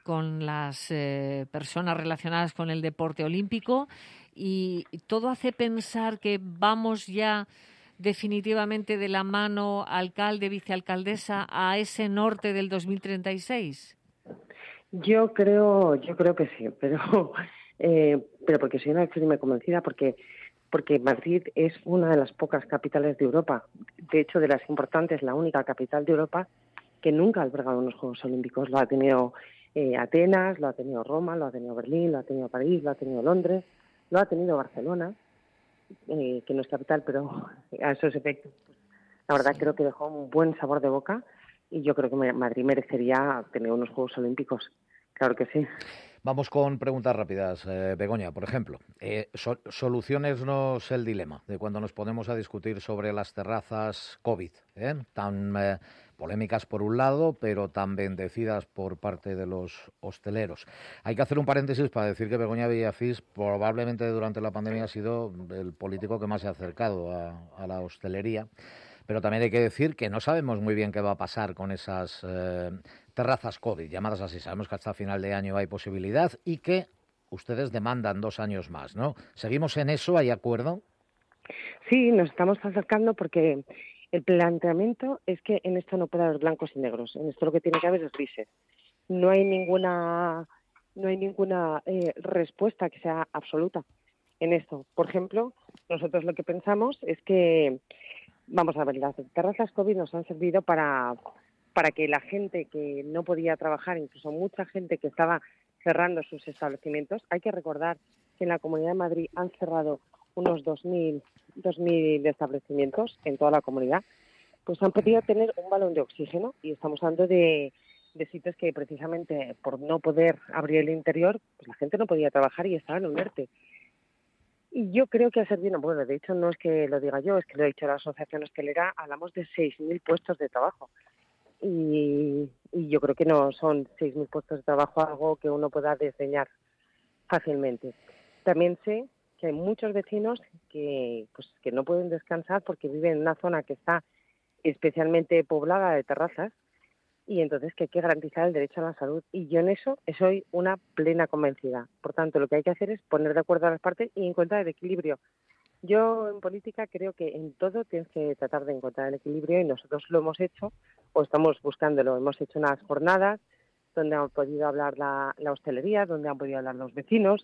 Speaker 1: con las personas relacionadas con el deporte olímpico, y todo hace pensar que vamos ya definitivamente de la mano, alcalde, vicealcaldesa, a ese norte del 2036.
Speaker 3: Yo creo que sí, pero porque soy una firme convencida, porque Madrid es una de las pocas capitales de Europa, de hecho de las importantes, la única capital de Europa que nunca ha albergado unos Juegos Olímpicos. Lo ha tenido Atenas, lo ha tenido Roma, lo ha tenido Berlín, lo ha tenido París, lo ha tenido Londres, lo ha tenido Barcelona, que no es capital, pero a esos efectos, pues, la verdad creo que dejó un buen sabor de boca, y yo creo que Madrid merecería tener unos Juegos Olímpicos, claro que sí.
Speaker 25: Vamos con preguntas rápidas. Begoña, por ejemplo, soluciónesnos el dilema de cuando nos ponemos a discutir sobre las terrazas COVID, tan polémicas por un lado, pero tan bendecidas por parte de los hosteleros. Hay que hacer un paréntesis para decir que Begoña Villacís probablemente durante la pandemia ha sido el político que más se ha acercado a la hostelería, pero también hay que decir que no sabemos muy bien qué va a pasar con esas terrazas COVID, llamadas así. Sabemos que hasta final de año hay posibilidad y que ustedes demandan 2 años más, ¿no? ¿Seguimos en eso? ¿Hay acuerdo?
Speaker 3: Sí, nos estamos acercando porque el planteamiento es que en esto no puede haber blancos y negros. En esto lo que tiene que haber es grises. No hay ninguna respuesta que sea absoluta en esto. Por ejemplo, nosotros lo que pensamos es que, vamos a ver, las terrazas COVID nos han servido para que la gente que no podía trabajar, incluso mucha gente que estaba cerrando sus establecimientos, hay que recordar que en la Comunidad de Madrid han cerrado unos 2.000 establecimientos en toda la comunidad, pues han podido tener un balón de oxígeno, y estamos hablando de sitios que precisamente por no poder abrir el interior, pues la gente no podía trabajar y estaba en un ERTE. Y yo creo que ha servido, bueno, de hecho no es que lo diga yo, es que lo ha dicho la Asociación Hostelera, hablamos de 6.000 puestos de trabajo. Y yo creo que no son 6.000 puestos de trabajo algo que uno pueda desdeñar fácilmente. También sé que hay muchos vecinos que no pueden descansar porque viven en una zona que está especialmente poblada de terrazas, y entonces que hay que garantizar el derecho a la salud. Y yo en eso soy una plena convencida. Por tanto, lo que hay que hacer es poner de acuerdo a las partes y encontrar el equilibrio. Yo en política creo que en todo tienes que tratar de encontrar el equilibrio, y nosotros lo hemos hecho, o estamos buscándolo. Hemos hecho unas jornadas donde han podido hablar la hostelería, donde han podido hablar los vecinos,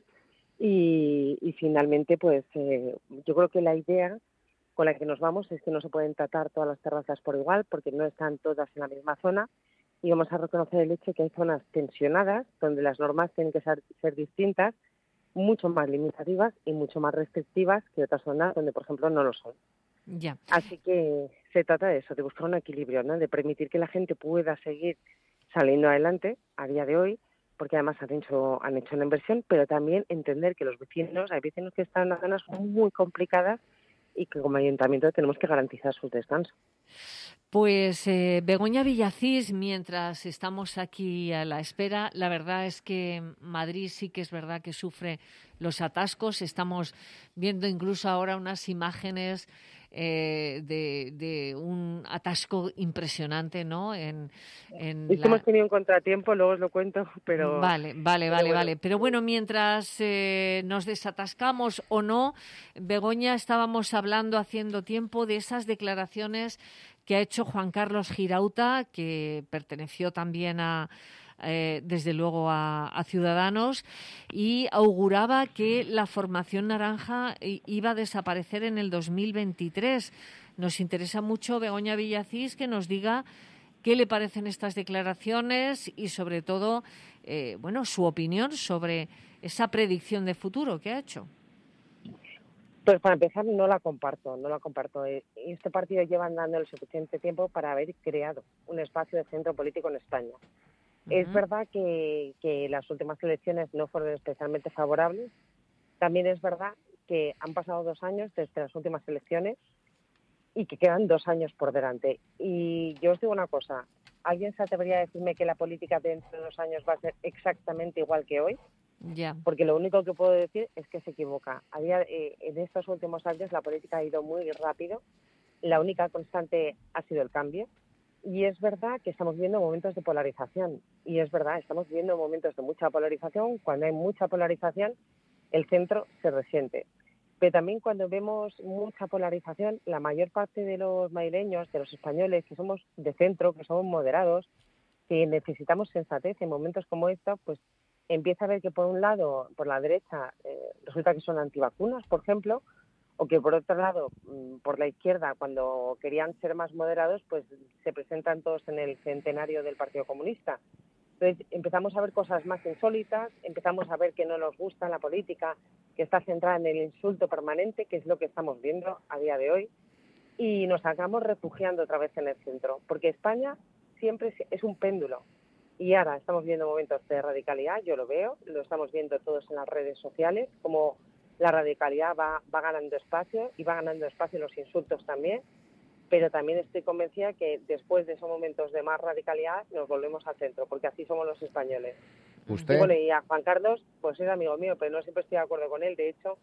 Speaker 3: y finalmente pues yo creo que la idea con la que nos vamos es que no se pueden tratar todas las terrazas por igual, porque no están todas en la misma zona, y vamos a reconocer el hecho que hay zonas tensionadas donde las normas tienen que ser distintas, mucho más limitativas y mucho más restrictivas que otras zonas donde, por ejemplo, no lo son.
Speaker 1: Ya.
Speaker 3: Así que se trata de eso, de buscar un equilibrio, ¿no? De permitir que la gente pueda seguir saliendo adelante a día de hoy, porque además han hecho una inversión, pero también entender que los vecinos, hay vecinos que están en zonas muy complicadas y que como ayuntamiento tenemos que garantizar su descanso.
Speaker 1: Pues Begoña Villacís, mientras estamos aquí a la espera, la verdad es que Madrid sí que es verdad que sufre los atascos. Estamos viendo incluso ahora unas imágenes de un atasco impresionante, ¿no?
Speaker 3: Hemos tenido un contratiempo, luego os lo cuento, pero...
Speaker 1: Vale. Pero bueno, mientras nos desatascamos o no, Begoña, estábamos hablando haciendo tiempo de esas declaraciones que ha hecho Juan Carlos Girauta, que perteneció también desde luego a Ciudadanos, y auguraba que la formación naranja iba a desaparecer en el 2023. Nos interesa mucho, Begoña Villacís, que nos diga qué le parecen estas declaraciones y sobre todo, su opinión sobre esa predicción de futuro que ha hecho.
Speaker 3: Pues para empezar no la comparto. Este partido lleva andando el suficiente tiempo para haber creado un espacio de centro político en España. Uh-huh. Es verdad que las últimas elecciones no fueron especialmente favorables. También es verdad que han pasado 2 años desde las últimas elecciones y que quedan 2 años por delante. Y yo os digo una cosa, ¿alguien se atrevería a decirme que la política dentro de 2 años va a ser exactamente igual que hoy?
Speaker 1: Ya.
Speaker 3: Porque lo único que puedo decir es que se equivoca. En estos últimos años la política ha ido muy rápido. La única constante ha sido el cambio. Y es verdad que estamos viviendo momentos de polarización. Y es verdad, estamos viviendo momentos de mucha polarización. Cuando hay mucha polarización, el centro se resiente. Pero también cuando vemos mucha polarización, la mayor parte de los madrileños, de los españoles, que somos de centro, que somos moderados, que necesitamos sensatez en momentos como estos, pues empieza a ver que por un lado, por la derecha, resulta que son antivacunas, por ejemplo, o que por otro lado, por la izquierda, cuando querían ser más moderados, pues se presentan todos en el centenario del Partido Comunista. Entonces empezamos a ver cosas más insólitas, empezamos a ver que no nos gusta la política, que está centrada en el insulto permanente, que es lo que estamos viendo a día de hoy, y nos acabamos refugiando otra vez en el centro, porque España siempre es un péndulo. Y ahora estamos viendo momentos de radicalidad, yo lo veo, lo estamos viendo todos en las redes sociales, como la radicalidad va ganando espacio y va ganando espacio los insultos también, pero también estoy convencida que después de esos momentos de más radicalidad nos volvemos al centro, porque así somos los españoles.
Speaker 25: ¿Usted?
Speaker 3: Y bueno, y a Juan Carlos, pues es amigo mío, pero no siempre estoy de acuerdo con él. De hecho,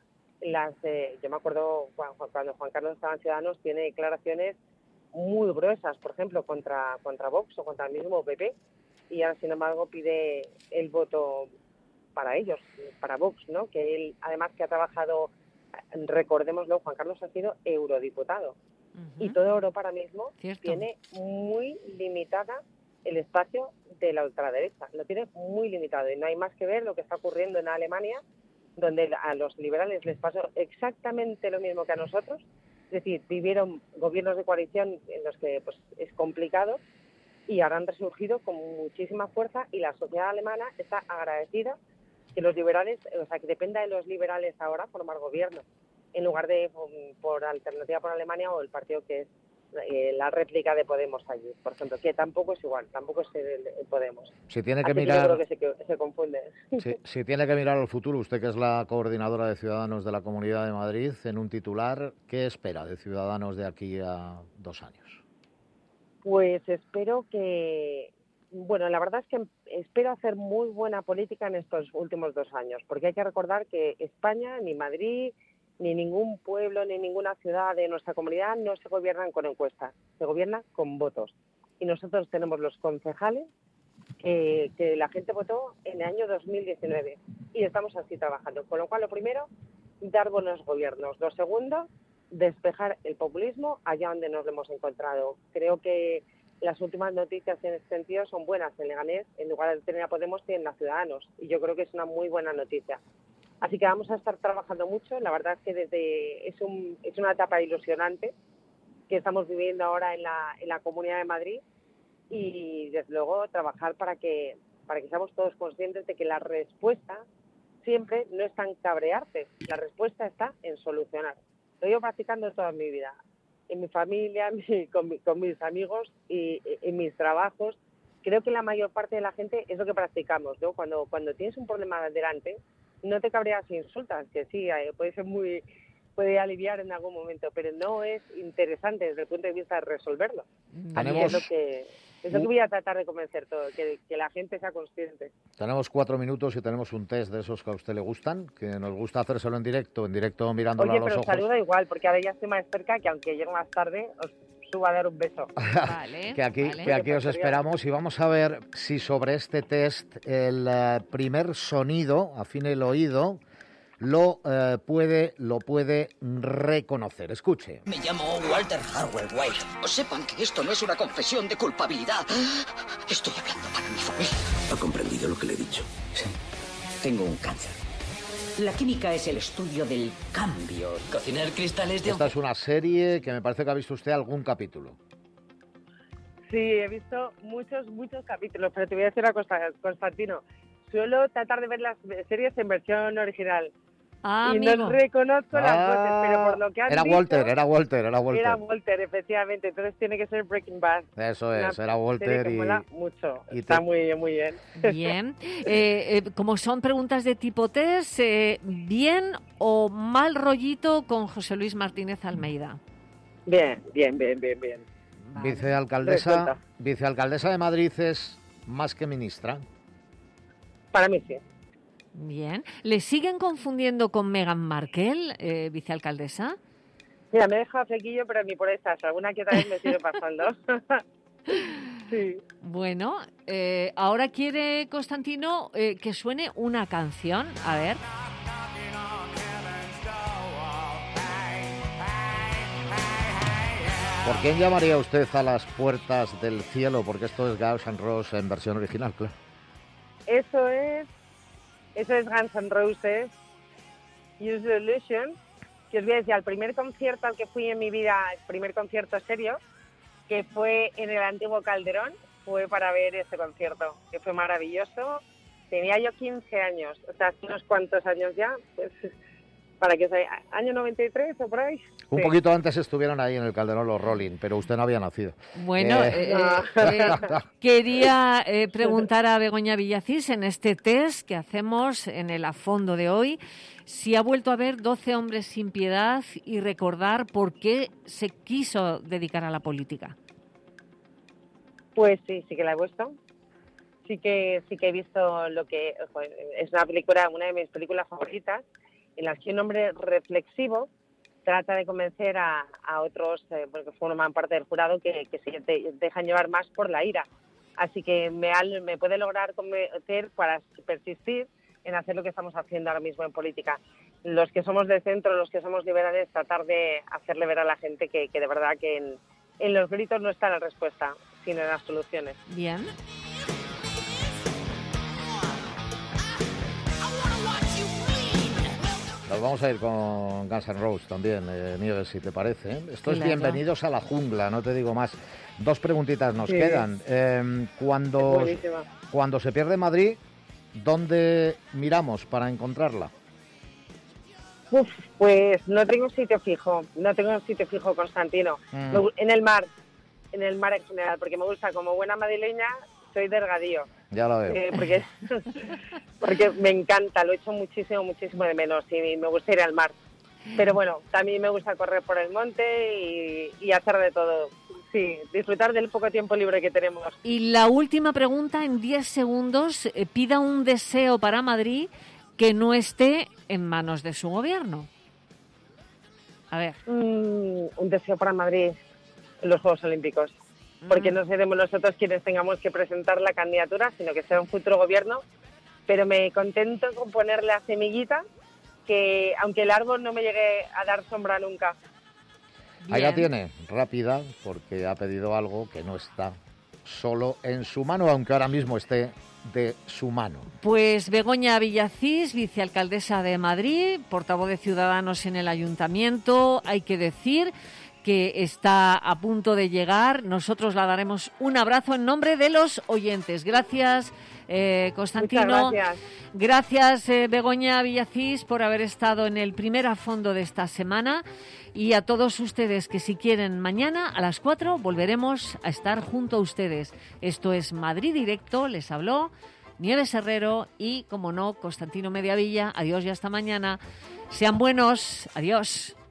Speaker 3: yo me acuerdo cuando Juan Carlos estaba en Ciudadanos, tiene declaraciones muy gruesas, por ejemplo, contra Vox o contra el mismo PP, y ahora, sin embargo, pide el voto para ellos, para Vox, ¿no? Que él, además que ha trabajado, recordémoslo, Juan Carlos ha sido eurodiputado. Y toda Europa ahora mismo tiene muy limitada el espacio de la ultraderecha, lo tiene muy limitado. Y no hay más que ver lo que está ocurriendo en Alemania, donde a los liberales les pasó exactamente lo mismo que a nosotros. Es decir, vivieron gobiernos de coalición en los que pues es complicado, y ahora han resurgido con muchísima fuerza, y la sociedad alemana está agradecida que los liberales, o sea, que dependa de los liberales ahora formar gobierno, en lugar de por Alternativa por Alemania o el partido que es la réplica de Podemos allí, por ejemplo, que tampoco es igual, tampoco es el Podemos.
Speaker 25: Si tiene que
Speaker 3: Así
Speaker 25: mirar,
Speaker 3: yo creo que se confunde.
Speaker 25: si tiene que mirar al futuro, usted que es la coordinadora de Ciudadanos de la Comunidad de Madrid, en un titular, ¿qué espera de Ciudadanos de aquí a 2 años?
Speaker 3: Pues espero que, bueno, la verdad es que espero hacer muy buena política en estos últimos 2 años, porque hay que recordar que España, ni Madrid, ni ningún pueblo, ni ninguna ciudad de nuestra comunidad no se gobiernan con encuestas, se gobierna con votos. Y nosotros tenemos los concejales que la gente votó en el año 2019 y estamos así trabajando. Con lo cual, lo primero, dar buenos gobiernos. Lo segundo, despejar el populismo allá donde nos lo hemos encontrado. Creo que las últimas noticias en ese sentido son buenas. En Leganés, en lugar de tener a Podemos, tienen a Ciudadanos, y yo creo que es una muy buena noticia. Así que vamos a estar trabajando mucho. La verdad es que es una etapa ilusionante que estamos viviendo ahora en la Comunidad de Madrid, y desde luego trabajar para que seamos todos conscientes de que la respuesta siempre no está en cabrearte, la respuesta está en solucionar. Lo llevo practicando toda mi vida, en mi familia, con mis amigos y en mis trabajos. Creo que la mayor parte de la gente es lo que practicamos, ¿no? Cuando tienes un problema delante, no te cabreas e insultas, que sí, puede aliviar en algún momento, pero no es interesante desde el punto de vista de resolverlo.
Speaker 25: Tenemos...
Speaker 3: Es lo que voy a tratar de convencer todo, que la gente sea consciente.
Speaker 25: Tenemos 4 minutos y tenemos un test de esos que a usted le gustan, que nos gusta hacérselo en directo mirándolo a los ojos.
Speaker 3: Oye, pero saluda igual, porque ahora ya estoy más cerca, que aunque llegue más tarde, os subo a dar un beso.
Speaker 1: Vale,
Speaker 25: que aquí os esperamos, y vamos a ver si sobre este test el primer sonido, afine el oído, lo puede reconocer. Escuche.
Speaker 4: Me llamo Walter Harwell White. Sepan que esto no es una confesión de culpabilidad. Estoy hablando para mi familia.
Speaker 5: ¿Ha comprendido lo que le he dicho?
Speaker 4: Sí. Tengo un cáncer. La química es el estudio del cambio. Cocinar cristales de...
Speaker 25: Esta es una serie que me parece que ha visto usted algún capítulo.
Speaker 3: Sí, he visto muchos capítulos, pero te voy a decir una cosa, Constantino. Suelo tratar de ver las series en versión original. Y amigo. No reconozco las voces, pero por lo que han dicho...
Speaker 25: Era Walter.
Speaker 3: Era Walter, efectivamente. Entonces tiene que ser Breaking Bad.
Speaker 25: Eso es, era Walter.
Speaker 3: Que mola mucho. Está muy bien.
Speaker 1: Bien. Como son preguntas de tipo test, ¿bien o mal rollito con José Luis Martínez Almeida?
Speaker 3: Bien.
Speaker 25: Vale. Vicealcaldesa de Madrid es más que ministra.
Speaker 3: Para mí sí.
Speaker 1: Bien. ¿Le siguen confundiendo con Meghan Markle, vicealcaldesa?
Speaker 3: Mira, me he dejado flequillo, pero ni por estas. Alguna que otra vez me sigue pasando. Sí.
Speaker 1: Bueno, ahora quiere Constantino que suene una canción. A ver.
Speaker 25: ¿Por quién llamaría usted a las puertas del cielo? Porque esto es Guns N' Roses en versión original, claro.
Speaker 3: Eso es Guns N' Roses, Use the Illusion, que os voy a decir, el primer concierto al que fui en mi vida, el primer concierto serio, que fue en el antiguo Calderón, fue para ver ese concierto, que fue maravilloso. Tenía yo 15 años, o sea, hace unos cuantos años ya, pues, para que sea año 93 o por ahí.
Speaker 25: Un
Speaker 3: Sí.
Speaker 25: poquito antes estuvieron ahí en el Calderón los Rolling, pero usted no había nacido.
Speaker 1: Bueno, quería preguntar a Begoña Villacís en este test que hacemos en el A Fondo de hoy, si ha vuelto a ver 12 hombres sin piedad y recordar por qué se quiso dedicar a la política.
Speaker 3: Pues sí que la he visto. Sí que he visto lo que es una película, una de mis películas favoritas, en las que un hombre reflexivo trata de convencer a otros, porque forman parte del jurado, que se dejan llevar más por la ira. Así que me puede lograr convencer para persistir en hacer lo que estamos haciendo ahora mismo en política. Los que somos de centro, los que somos liberales, tratar de hacerle ver a la gente que de verdad que en los gritos no está la respuesta, sino en las soluciones.
Speaker 1: Bien.
Speaker 25: Nos vamos a ir con Guns N' Roses también, Nieves, si te parece. Esto es
Speaker 1: Claro.
Speaker 25: Bienvenidos a la jungla, no te digo más. Dos preguntitas nos
Speaker 3: Sí.
Speaker 25: quedan. Cuando se pierde Madrid, ¿dónde miramos para encontrarla?
Speaker 3: Pues no tengo un sitio fijo, Constantino. En el mar en general, porque me gusta, como buena madrileña, soy delgadillo.
Speaker 25: Ya lo veo.
Speaker 3: Porque me encanta, lo echo muchísimo de menos y me gusta ir al mar. Pero bueno, también me gusta correr por el monte y hacer de todo. Sí, disfrutar del poco tiempo libre que tenemos.
Speaker 1: Y la última pregunta, en 10 segundos, pida un deseo para Madrid que no esté en manos de su gobierno. A ver.
Speaker 3: Un deseo para Madrid en los Juegos Olímpicos. Porque no seremos nosotros quienes tengamos que presentar la candidatura, sino que sea un futuro gobierno. Pero me contento con poner la semillita, que aunque el árbol no me llegue a dar sombra nunca.
Speaker 25: Ahí la tiene, rápida, porque ha pedido algo que no está solo en su mano, aunque ahora mismo esté de su mano.
Speaker 1: Pues Begoña Villacís, vicealcaldesa de Madrid, portavoz de Ciudadanos en el Ayuntamiento, hay que decir que está a punto de llegar. Nosotros la daremos un abrazo en nombre de los oyentes. Gracias, Constantino.
Speaker 3: Muchas
Speaker 1: Gracias, Begoña Villacís, por haber estado en el primer A Fondo de esta semana. Y a todos ustedes que si quieren, mañana a las 4 volveremos a estar junto a ustedes. Esto es Madrid Directo, les habló Nieves Herrero y, como no, Constantino Mediavilla. Adiós y hasta mañana. Sean buenos. Adiós.